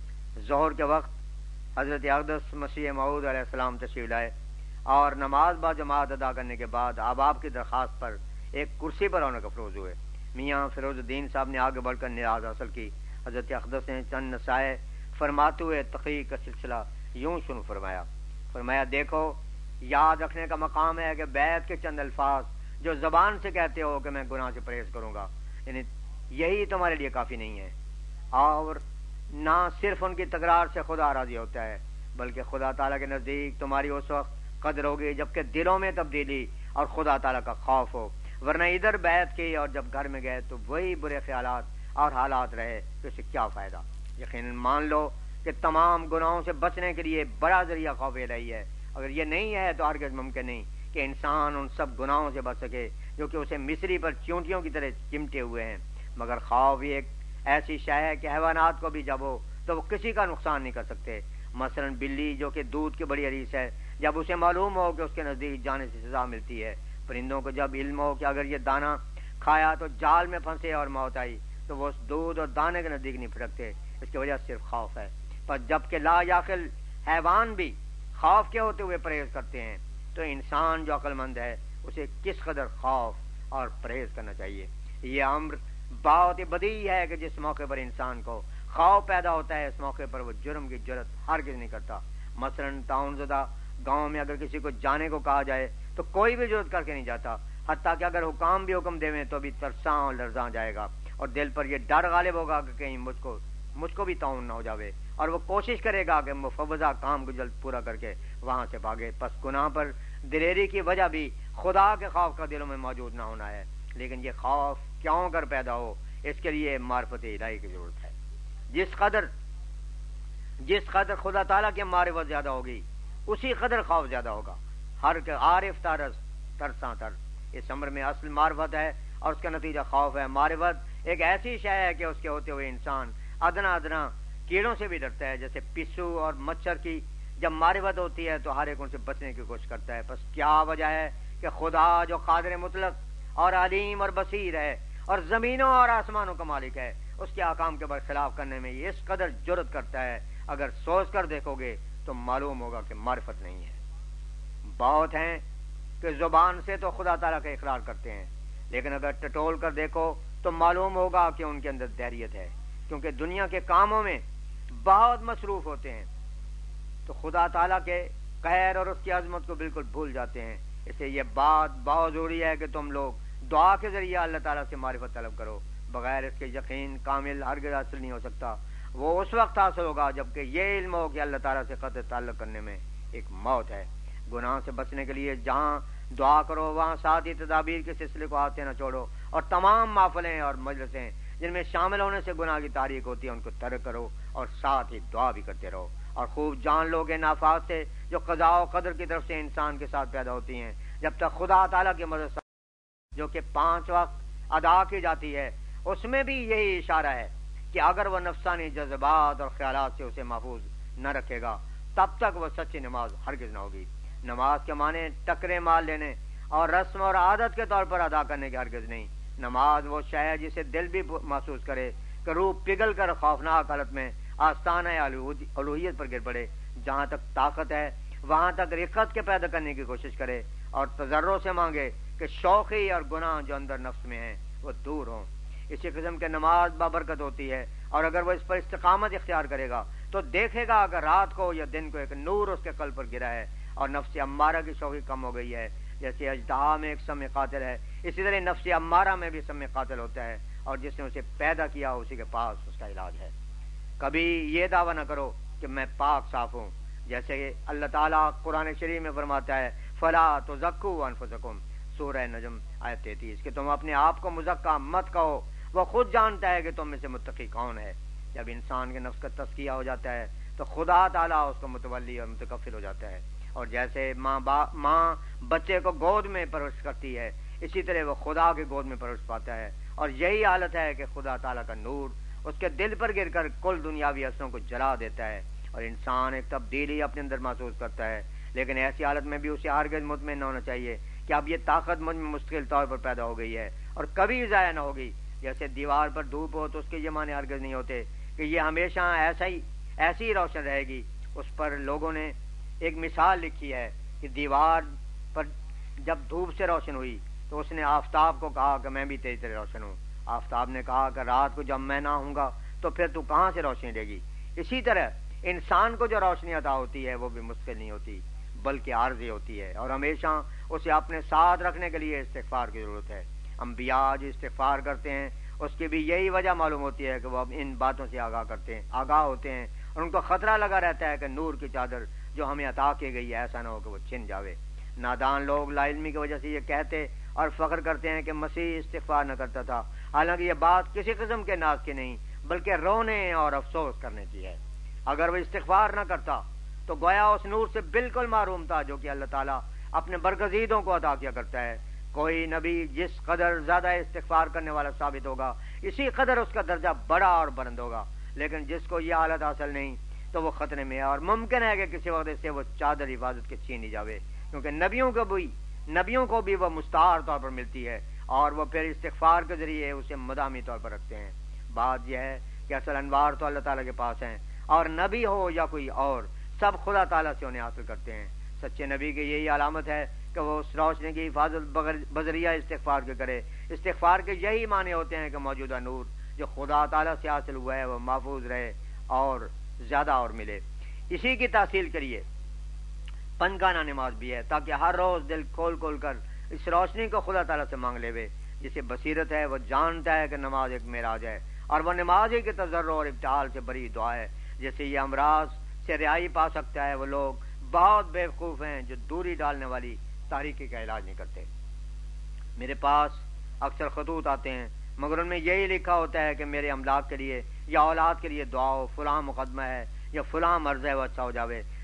Speaker 2: ظہر کے وقت حضرت اقدس مسیح موعود علیہ السلام تشریف لائے اور نماز با جماعت ادا کرنے کے بعد احباب کی درخواست پر ایک کرسی پر رونق افروز ہوئے. میاں فیروز الدین صاحب نے آگے بڑھ کر نیاز حاصل کی. حضرت اقدس نے چند نصائح فرماتے ہوئے تقریر کا سلسلہ یوں شروع فرمایا دیکھو, یاد رکھنے کا مقام ہے کہ بیعت کے چند الفاظ جو زبان سے کہتے ہو کہ میں گناہ سے پرہیز کروں گا, یعنی یہی تمہارے لیے کافی نہیں ہے. اور نہ صرف ان کی تکرار سے خدا راضی ہوتا ہے, بلکہ خدا تعالیٰ کے نزدیک تمہاری اس وقت قدر ہوگی جبکہ دلوں میں تبدیلی اور خدا تعالیٰ کا خوف ہو. ورنہ ادھر بیعت کی اور جب گھر میں گئے تو وہی برے خیالات اور حالات رہے تو اسے کیا فائدہ. یقیناً مان لو کہ تمام گناہوں سے بچنے کے لیے بڑا ذریعہ خوف الہی ہے. اگر یہ نہیں ہے تو ہرگز ممکن نہیں کہ انسان ان سب گناہوں سے بچ سکے جو کہ اسے مصری پر چونٹیوں کی طرح چمٹے ہوئے ہیں. مگر خوف یہ ایک ایسی شے ہے کہ حیوانات کو بھی جب ہو تو وہ کسی کا نقصان نہیں کر سکتے. مثلا بلی جو کہ دودھ کی بڑی حریص ہے, جب اسے معلوم ہو کہ اس کے نزدیک جانے سے سزا ملتی ہے. پرندوں کو جب علم ہو کہ اگر یہ دانہ کھایا تو جال میں پھنسے اور موت آئی تو وہ اس دودھ اور دانے کے نزدیک نہیں پھٹکتے. اس کی وجہ صرف خوف ہے. پر جب کہ لا یعقل حیوان بھی خوف کے ہوتے ہوئے پرہیز کرتے ہیں تو انسان جو عقل مند ہے اسے کس قدر خوف اور پرہیز کرنا چاہیے. یہ امر بہت ہی بدیہی ہے کہ جس موقع پر انسان کو خوف پیدا ہوتا ہے اس موقع پر وہ جرم کی جرات ہرگز نہیں کرتا. مثلا تعاون زدہ گاؤں میں اگر کسی کو جانے کو کہا جائے تو کوئی بھی جرات کر کے نہیں جاتا, حتیٰ کہ اگر حکام بھی حکم دے تو بھی ترساں اور لرزاں جائے گا اور دل پر یہ ڈر غالب ہوگا کہ کہیں مجھ کو بھی تعاون نہ ہو جاوے, اور وہ کوشش کرے گا کہ مفوضہ کام کو جلد پورا کر کے وہاں سے بھاگے. پس گناہ پر دلیری کی وجہ بھی خدا کے خوف کا دلوں میں موجود نہ ہونا ہے. لیکن یہ خوف کیوں کر پیدا ہو, اس کے لیے معرفت الہی کی ضرورت ہے. جس قدر خدا تعالیٰ کی معرفت زیادہ ہوگی اسی قدر خوف زیادہ ہوگا. ہر عارف ترساں تر. اس امر میں اصل معرفت ہے اور اس کا نتیجہ خوف ہے. معرفت ایک ایسی شے ہے کہ اس کے ہوتے ہوئے انسان ادنا کیڑوں سے بھی ڈرتا ہے. جیسے پسو اور مچھر کی جب معرفت ہوتی ہے تو ہر ایک ان سے بچنے کی کوشش کرتا ہے. بس کیا وجہ ہے کہ خدا جو قادر مطلق اور علیم اور بصیر ہے اور زمینوں اور آسمانوں کا مالک ہے، اس کے احکام کے برخلاف کرنے میں اس قدر جرأت کرتا ہے. اگر سوچ کر دیکھو گے تو معلوم ہوگا کہ معرفت نہیں ہے. بہت ہیں کہ زبان سے تو خدا تعالیٰ کا اقرار کرتے ہیں، لیکن اگر ٹٹول کر دیکھو تو معلوم ہوگا کہ ان کے اندر دہریت ہے، کیونکہ دنیا کے کاموں میں بہت مصروف ہوتے ہیں تو خدا تعالیٰ کے قہر اور اس کی عظمت کو بالکل بھول جاتے ہیں. اس لیے یہ بات بہت ضروری ہے کہ تم لوگ دعا کے ذریعے اللہ تعالیٰ سے معرفت طلب کرو. بغیر اس کے یقین کامل ہرگز حاصل نہیں ہو سکتا. وہ اس وقت حاصل ہوگا جبکہ یہ علم ہو کہ اللہ تعالیٰ سے قطع تعلق کرنے میں ایک موت ہے. گناہ سے بچنے کے لیے جہاں دعا کرو وہاں ساتھ ہی تدابیر کے سلسلے کو ہاتھ سے نہ چھوڑو، اور تمام محفلیں اور مجلسیں جن میں شامل ہونے سے گناہ کی تاریخ ہوتی ہے ان کو ترک کرو، اور ساتھ ہی دعا بھی کرتے رہو. اور خوب جان لو کہ نافات سے جو قضاء و قدر کی طرف سے انسان کے ساتھ پیدا ہوتی ہیں، جب تک خدا تعالیٰ کی مدد جو کہ 5 وقت ادا کی جاتی ہے، اس میں بھی یہی اشارہ ہے کہ اگر وہ نفسانی جذبات اور خیالات سے اسے محفوظ نہ رکھے گا تب تک وہ سچی نماز ہرگز نہ ہوگی. نماز کے معنی ٹکرے مار لینے اور رسم اور عادت کے طور پر ادا کرنے کے ہرگز نہیں. نماز وہ شے ہے جسے دل بھی محسوس کرے کہ روح پگھل کر خوفناک حالت میں آستانہ الوہیت پر گر پڑے. جہاں تک طاقت ہے وہاں تک رقت کے پیدا کرنے کی کوشش کرے اور تضرع سے مانگے کہ شوخی اور گناہ جو اندر نفس میں ہیں وہ دور ہوں. اسی قسم کے نماز بابرکت ہوتی ہے، اور اگر وہ اس پر استقامت اختیار کرے گا تو دیکھے گا اگر رات کو یا دن کو ایک نور اس کے قلب پر گرا ہے اور نفس امارہ کی شوخی کم ہو گئی ہے. جیسے اژدہا میں ایک سم قاتل ہے، اسی طرح نفس امارہ میں بھی سم قاتل ہوتا ہے، اور جس نے اسے پیدا کیا اسی کے پاس اس کا علاج ہے. کبھی یہ دعویٰ نہ کرو کہ میں پاک صاف ہوں، جیسے کہ اللہ تعالیٰ قرآن شریف میں فرماتا ہے فلا تزکوا انفسکم، سورہ نجم آیت 33، کہ تم اپنے آپ کو مزکا مت کہو، وہ خود جانتا ہے کہ تم میں سے متقی کون ہے. جب انسان کے نفس کا تزکیہ ہو جاتا ہے تو خدا تعالیٰ اس کو متولی اور متکفل ہو جاتا ہے. اور جیسے ماں بچے کو گود میں پرورش کرتی ہے، اسی طرح وہ خدا کی گود میں پرورش پاتا ہے. اور یہی حالت ہے کہ خدا تعالیٰ کا نور اس کے دل پر گر کر کل دنیاوی اثروں کو جلا دیتا ہے اور انسان ایک تبدیلی اپنے اندر محسوس کرتا ہے. لیکن ایسی حالت میں بھی اسے ہرگز مطمئن نہ ہونا چاہیے کہ اب یہ طاقت مجھ میں مستقل طور پر پیدا ہو گئی ہے اور کبھی ضائع نہ ہوگی. جیسے دیوار پر دھوپ ہو تو اس کے یہ معنی ہرگز نہیں ہوتے کہ یہ ہمیشہ ایسی ہی روشن رہے گی. اس پر لوگوں نے ایک مثال لکھی ہے کہ دیوار پر جب دھوپ سے روشن ہوئی تو اس نے آفتاب کو کہا کہ میں بھی تیری طرح روشن ہوں. آفتاب نے کہا کہ رات کو جب میں نہ ہوں گا تو پھر تو کہاں سے روشنی دے گی. اسی طرح انسان کو جو روشنی عطا ہوتی ہے وہ بھی مشکل نہیں ہوتی بلکہ عارضی ہوتی ہے، اور ہمیشہ اسے اپنے ساتھ رکھنے کے لیے استغفار کی ضرورت ہے. انبیاء جو استغفار کرتے ہیں اس کی بھی یہی وجہ معلوم ہوتی ہے کہ وہ ان باتوں سے آگاہ ہوتے ہیں اور ان کو خطرہ لگا رہتا ہے کہ نور کی چادر جو ہمیں عطا کی گئی ہے ایسا نہ ہو کہ وہ چھن جاوے. نادان لوگ لا علمی کی وجہ سے یہ کہتے اور فخر کرتے ہیں کہ مسیح استغفار نہ کرتا تھا، حالانکہ یہ بات کسی قسم کے ناز کی نہیں بلکہ رونے اور افسوس کرنے کی ہے. اگر وہ استغفار نہ کرتا تو گویا اس نور سے بالکل محروم تھا جو کہ اللہ تعالیٰ اپنے برگزیدوں کو عطا کیا کرتا ہے. کوئی نبی جس قدر زیادہ استغفار کرنے والا ثابت ہوگا اسی قدر اس کا درجہ بڑا اور بلند ہوگا، لیکن جس کو یہ حالت حاصل نہیں تو وہ خطرے میں ہے اور ممکن ہے کہ کسی وقت سے وہ چادر حفاظت کے چھین لی جاوے، کیونکہ نبیوں کو بھی وہ مستعار طور پر ملتی ہے اور وہ پھر استغفار کے ذریعے اسے مدامی طور پر رکھتے ہیں. بات یہ ہے کہ اصل انوار تو اللہ تعالیٰ کے پاس ہیں، اور نبی ہو یا کوئی اور سب خدا تعالیٰ سے انہیں حاصل کرتے ہیں. سچے نبی کی یہی علامت ہے کہ وہ اس روشنی کی حفاظت بذریعہ استغفار کے کرے. استغفار کے یہی معنی ہوتے ہیں کہ موجودہ نور جو خدا تعالیٰ سے حاصل ہوا ہے وہ محفوظ رہے اور زیادہ اور ملے. اسی کی تحصیل کے لیے پنجگانہ نماز بھی ہے تاکہ ہر روز دل کھول کر اس روشنی کو خدا تعالیٰ سے مانگ لے. جسے بصیرت ہے وہ جانتا ہے کہ نماز ایک معراج ہے اور وہ نماز ہی کے تضرع اور ابتحال سے بری دعا ہے. جیسے یہ امراض سے رہائی پا سکتا ہے، وہ لوگ بہت بیوقوف ہیں جو دوری ڈالنے والی تاریکی کا علاج نہیں کرتے. میرے پاس اکثر خطوط آتے ہیں مگر ان میں یہی لکھا ہوتا ہے کہ میرے املاک کے لیے یا اولاد کے لیے دعا ہو، فلاں مقدمہ ہے یا فلاں مرض ہے وہ اچھا ہو جاوے،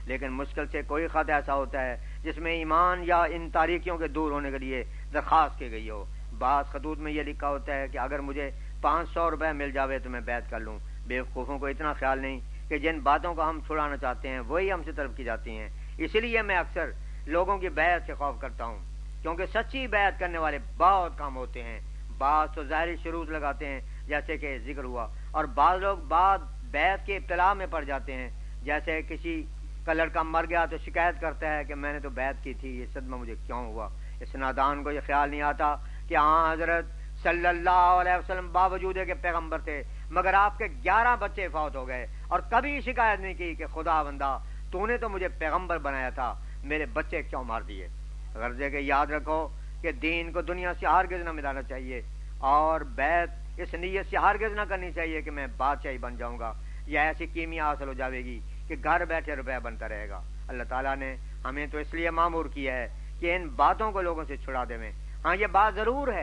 Speaker 2: لیکن مشکل سے کوئی خط ایسا ہوتا ہے جس میں ایمان یا ان تاریکیوں کے دور ہونے کے لیے درخواست کی گئی ہو۔ بعض خطوط میں یہ لکھا ہوتا ہے کہ اگر مجھے 500 روپے مل جاوے تو میں بیعت کر لوں۔ بیوقوفوں کو اتنا خیال نہیں کہ جن باتوں کو ہم چھڑانا چاہتے ہیں وہی ہم سے طلب کی جاتی ہیں۔ اسی لیے میں اکثر لوگوں کی بیعت سے خوف کرتا ہوں، کیونکہ سچی بیعت کرنے والے بہت کم ہوتے ہیں۔ بعض تو ظاہری شروط لگاتے ہیں جیسے کہ ذکر ہوا، اور بعض لوگ بعد بیعت کے ابتلا میں پڑ جاتے ہیں، جیسے کسی کا لڑکا مر گیا تو شکایت کرتا ہے کہ میں نے تو بیعت کی تھی، یہ صدمہ مجھے کیوں ہوا۔ اس نادان کو یہ خیال نہیں آتا کہ ہاں حضرت صلی اللہ علیہ وسلم باوجود کے پیغمبر تھے، مگر آپ کے 11 بچے فوت ہو گئے اور کبھی شکایت نہیں کی کہ خدا بندہ تو نے تو مجھے پیغمبر بنایا تھا، میرے بچے کیوں مار دیے۔ غرضے کہ یاد رکھو کہ دین کو دنیا سے ہرگز نہ ملانا چاہیے، اور بیعت اس نیت سے ہرگز نہ کرنی چاہیے کہ میں بادشاہی بن جاؤں گا یا ایسی کیمیا حاصل ہو جاوے گی کہ گھر بیٹھے روپیہ بنتا رہے گا۔ اللہ تعالیٰ نے ہمیں تو اس لیے مامور کیا ہے کہ ان باتوں کو لوگوں سے چھڑا دیں۔ ہاں یہ بات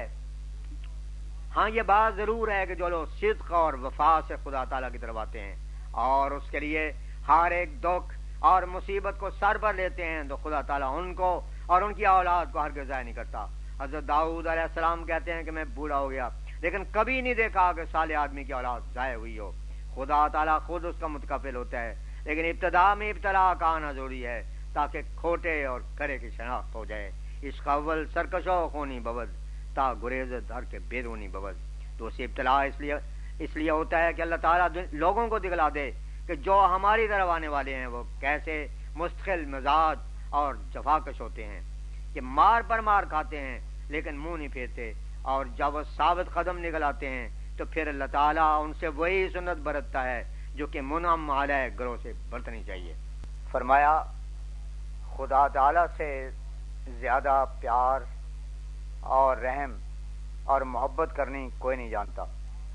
Speaker 2: ضرور ہے کہ جو لوگ صدق اور وفا سے خدا تعالیٰ کی طرف آتے ہیں اور اس کے لیے ہر ایک دکھ اور مصیبت کو سر پر لیتے ہیں، تو خدا تعالیٰ ان کو اور ان کی اولاد کو ہرگز ضائع نہیں کرتا۔ حضرت داؤد علیہ السلام کہتے ہیں کہ میں بوڑھا ہو گیا لیکن کبھی نہیں دیکھا کہ صالح آدمی کی اولاد ضائع ہوئی ہو۔ خدا تعالیٰ خود اس کا متکفل ہوتا ہے، لیکن ابتدا میں ابتلا کا آنا ضروری ہے تاکہ کھوٹے اور کرے کی شناخت ہو جائے۔ عشق اول سرکشو خونی بود تا گریز دھر کے بیرونی بود۔ تو اسے ابتلا اس لیے ہوتا ہے کہ اللہ تعالیٰ لوگوں کو دکھلا دے کہ جو ہماری طرف آنے والے ہیں وہ کیسے مستقل مزاج اور جفاکش ہوتے ہیں، کہ مار پر مار کھاتے ہیں لیکن منہ نہیں پھیرتے، اور جب وہ ثابت قدم نکل آتے ہیں تو پھر اللہ تعالیٰ ان سے وہی سنت برتتا ہے جو کہ منعم علیہ گروہ سے برتنی چاہیے۔
Speaker 1: فرمایا خدا تعالیٰ سے زیادہ پیار اور رحم اور محبت کرنی کوئی نہیں جانتا،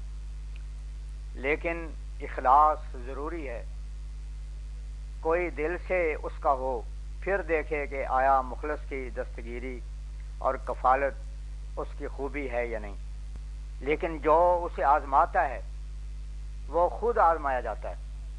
Speaker 1: لیکن اخلاص ضروری ہے۔ کوئی دل سے اس کا ہو، پھر دیکھے کہ آیا مخلص کی دستگیری اور کفالت اس کی خوبی ہے یا نہیں۔ لیکن جو اسے آزماتا ہے وہ خود آزمایا جاتا ہے۔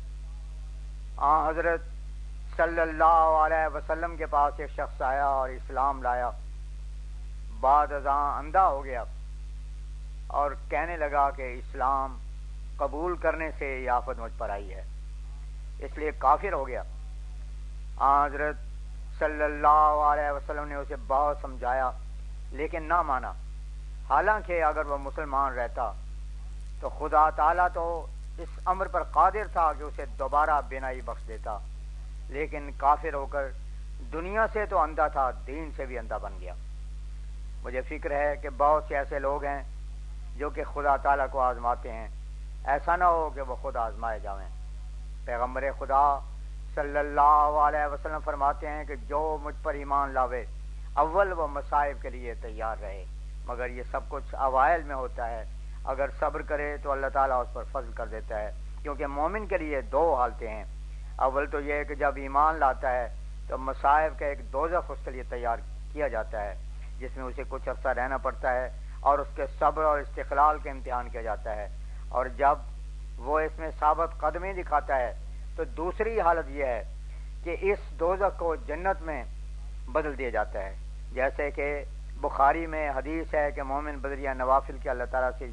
Speaker 1: حضرت صلی اللہ علیہ وسلم کے پاس ایک شخص آیا اور اسلام لایا، بعد ازاں اندھا ہو گیا اور کہنے لگا کہ اسلام قبول کرنے سے یہ آفت مجھ پر آئی ہے، اس لیے کافر ہو گیا۔ حضرت صلی اللہ علیہ وسلم نے اسے بہت سمجھایا لیکن نہ مانا، حالانکہ اگر وہ مسلمان رہتا تو خدا تعالیٰ تو اس امر پر قادر تھا کہ اسے دوبارہ بینائی بخش دیتا، لیکن کافر ہو کر دنیا سے تو اندھا تھا، دین سے بھی اندھا بن گیا۔ مجھے فکر ہے کہ بہت سے ایسے لوگ ہیں جو کہ خدا تعالیٰ کو آزماتے ہیں، ایسا نہ ہو کہ وہ خود آزمائے جائیں۔ پیغمبر خدا صلی اللہ علیہ وسلم فرماتے ہیں کہ جو مجھ پر ایمان لاوے اول وہ مصائب کے لیے تیار رہے، مگر یہ سب کچھ اوائل میں ہوتا ہے، اگر صبر کرے تو اللہ تعالیٰ اس پر فضل کر دیتا ہے، کیونکہ مومن کے لیے دو حالتیں ہیں۔ اول تو یہ ہے کہ جب ایمان لاتا ہے تو مصائب کا ایک دوزخ اس کے لیے تیار کیا جاتا ہے، جس میں اسے کچھ عرصہ رہنا پڑتا ہے اور اس کے صبر اور استقلال کا امتحان کیا جاتا ہے، اور جب وہ اس میں ثابت قدمی دکھاتا ہے تو دوسری حالت یہ ہے کہ اس دوزخ کو جنت میں بدل دیا جاتا ہے۔ جیسے کہ بخاری میں حدیث ہے کہ مومن بدریہ نوافل کے اللہ تعالیٰ سے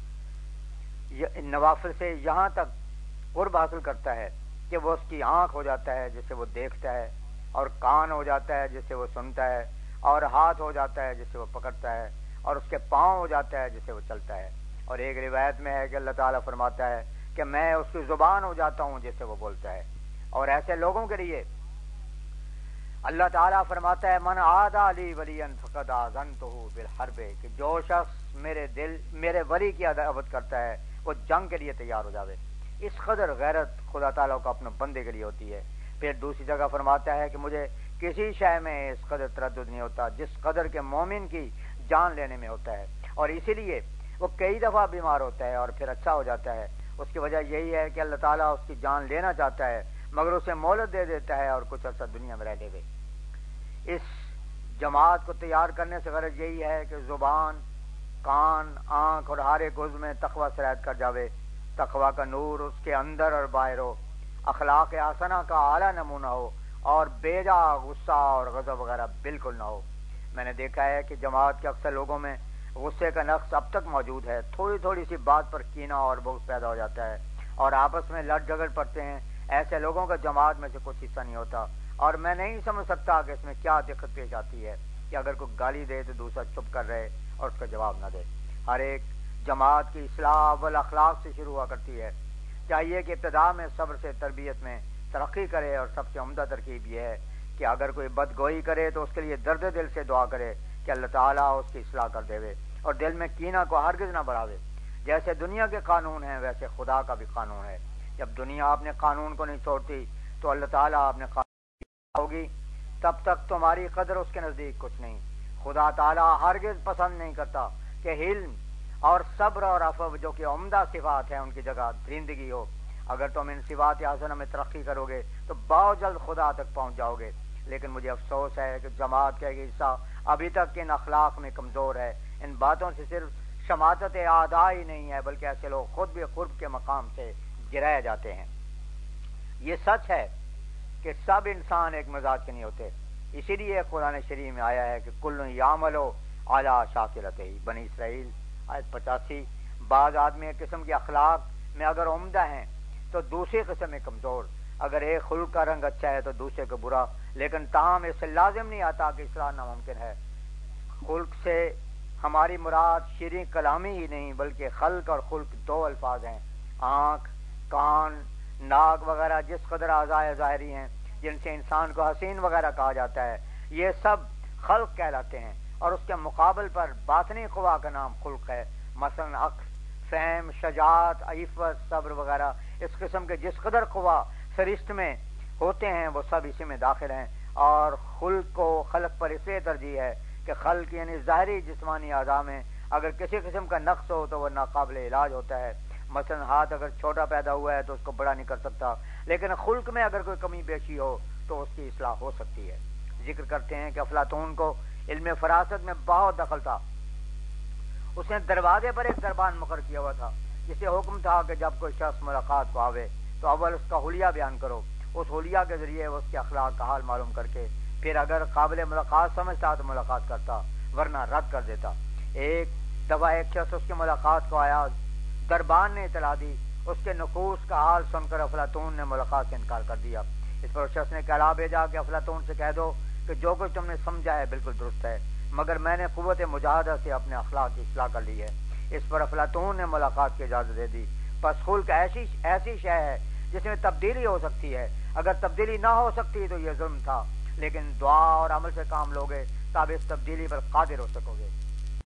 Speaker 1: نوافل سے یہاں تک قرب حاصل کرتا ہے کہ وہ اس کی آنکھ ہو جاتا ہے جس سے وہ دیکھتا ہے، اور کان ہو جاتا ہے جس سے وہ سنتا ہے، اور ہاتھ ہو جاتا ہے جس سے وہ پکڑتا ہے، اور اس کے پاؤں ہو جاتا ہے جس سے وہ چلتا ہے۔ اور ایک روایت میں ہے کہ اللہ تعالیٰ فرماتا ہے کہ میں اس کی زبان ہو جاتا ہوں جس سے وہ بولتا ہے۔ اور ایسے لوگوں کے لیے اللہ تعالیٰ فرماتا ہے من عادی لی ولی فقد آذنتہ بالحرب، کہ جو شخص میرے ولی کی عداوت کرتا ہے وہ جنگ کے لیے تیار ہو جاوے۔ اس قدر غیرت خدا تعالیٰ کو اپنے بندے کے لیے ہوتی ہے۔ پھر دوسری جگہ فرماتا ہے کہ مجھے کسی شے میں اس قدر تردد نہیں ہوتا جس قدر کے مومن کی جان لینے میں ہوتا ہے، اور اسی لیے وہ کئی دفعہ بیمار ہوتا ہے اور پھر اچھا ہو جاتا ہے۔ اس کی وجہ یہی ہے کہ اللہ تعالیٰ اس کی جان لینا چاہتا ہے مگر اسے مہلت دے دیتا ہے اور کچھ عرصہ دنیا میں رہ لے گئے۔ اس جماعت کو تیار کرنے سے غرض یہی ہے کہ زبان، کان، آنکھ اور ہر ایک عضو میں تقوی سرایت کر جاوے، تقوی کا نور اس کے اندر اور باہر ہو، اخلاق حسنہ کا اعلیٰ نمونہ ہو، اور بیجا غصہ اور غضب وغیرہ بالکل نہ ہو۔ میں نے دیکھا ہے کہ جماعت کے اکثر لوگوں میں غصے کا نقص اب تک موجود ہے، تھوڑی تھوڑی سی بات پر کینہ اور بغض پیدا ہو جاتا ہے اور آپس میں لڑ جھگڑ پڑتے ہیں۔ ایسے لوگوں کا جماعت میں سے کچھ حصہ نہیں ہوتا، اور میں نہیں سمجھ سکتا کہ اس میں کیا دقت پیش آتی ہے کہ اگر کوئی گالی دے تو دوسرا چپ کر رہے اور اس کا جواب نہ دے۔ ہر ایک جماعت کی اصلاح اول اخلاق سے شروع ہوا کرتی ہے۔ چاہیے کہ ابتدا میں صبر سے تربیت میں ترقی کرے، اور سب سے عمدہ ترکیب یہ ہے کہ اگر کوئی بدگوئی کرے تو اس کے لیے درد دل سے دعا کرے کہ اللہ تعالیٰ اس کی اصلاح کر دے، اور دل میں کینہ کو ہرگز نہ بڑھاوے۔ جیسے دنیا کے قانون ہیں ویسے خدا کا بھی قانون ہے۔ جب دنیا اپنے قانون کو نہیں چھوڑتی تو اللہ تعالیٰ اپنے قانون ہوگی، تب تک تمہاری قدر اس کے نزدیک کچھ نہیں۔ خدا تعالیٰ ہرگز پسند نہیں کرتا کہ حلم اور صبر اور عفو جو کہ عمدہ صفات ہیں ان کی جگہ درندگی ہو۔ اگر تم ان صفات حسنہ میں ترقی کرو گے تو بہت جلد خدا تک پہنچ جاؤ گے۔ لیکن مجھے افسوس ہے کہ جماعت کا ایک حصہ ابھی تک ان اخلاق میں کمزور ہے۔ ان باتوں سے صرف شماتت اعداء ہی نہیں ہے بلکہ ایسے لوگ خود بھی قرب کے مقام سے گرائے جاتے ہیں۔ یہ سچ ہے کہ سب انسان ایک مزاج کے نہیں ہوتے، اسی لیے قرآن شریف میں آیا ہے کہ کل یعمل علی شاکلتہ، بنی اسرائیل آیت 85۔ بعض آدمی ایک قسم کے اخلاق میں اگر عمدہ ہیں تو دوسری قسم میں کمزور، اگر ایک خلق کا رنگ اچھا ہے تو دوسرے کو برا، لیکن تاہم اس سے لازم نہیں آتا کہ اصلاح ناممکن ہے۔ خلق سے ہماری مراد شیریں کلامی ہی نہیں بلکہ خلق اور خلق دو الفاظ ہیں۔ آنکھ، کان، ناک وغیرہ جس قدر اعضائے ظاہری ہیں جن سے انسان کو حسین وغیرہ کہا جاتا ہے، یہ سب خلق کہلاتے ہیں، اور اس کے مقابل پر باطنی قوا کا نام خلق ہے۔ مثلا عقل، فہم، شجاعت، عفت، صبر وغیرہ اس قسم کے جس قدر قوا فرشت میں ہوتے ہیں وہ سب اسی میں داخل ہیں، اور خلق کو خلق پر اس لیے ترجیح ہے کہ خلق یعنی ظاہری جسمانی اعضاء میں اگر کسی قسم کا نقص ہو تو وہ ناقابل علاج ہوتا ہے۔ مثلا ہاتھ اگر چھوٹا پیدا ہوا ہے تو اس کو بڑا نہیں کر سکتا، لیکن خلق میں اگر کوئی کمی بیشی ہو تو اس کی اصلاح ہو سکتی ہے۔ ذکر کرتے ہیں کہ افلاطون کو علم فراست میں بہت دخل تھا۔ اس نے دروازے پر ایک دربان مقرر کیا ہوا تھا جسے حکم تھا کہ جب کوئی شخص ملاقات کو آوے تو اول اس کا حلیہ بیان کرو، اس حلیہ کے ذریعے اس کے اخلاق کا حال معلوم کر کے پھر اگر قابل ملاقات سمجھتا تو ملاقات کرتا، ورنہ رد کر دیتا۔ ایک دفعہ ایک شخص اس کی ملاقات کو آیا، دربان نے اطلاع دی، اس کے نفوس کا حال سن کر افلاطون نے ملاقات سے انکار کر دیا۔ اس پر اس شخص نے کہلا بھیجا کہ افلاطون سے کہہ دو کہ جو کچھ تم نے سمجھا ہے بالکل درست ہے، مگر میں نے قوت مجاہدہ سے اپنے اخلاق کی اصلاح کر لی ہے۔ اس پر افلاطون نے ملاقات کی اجازت دے دی۔ پس خلق ایسی شے ہے جس میں تبدیلی ہو سکتی ہے، اگر تبدیلی نہ ہو سکتی تو یہ ظلم تھا، لیکن دعا اور عمل سے کام لوگے تب اس تبدیلی پر قادر ہو سکو گے۔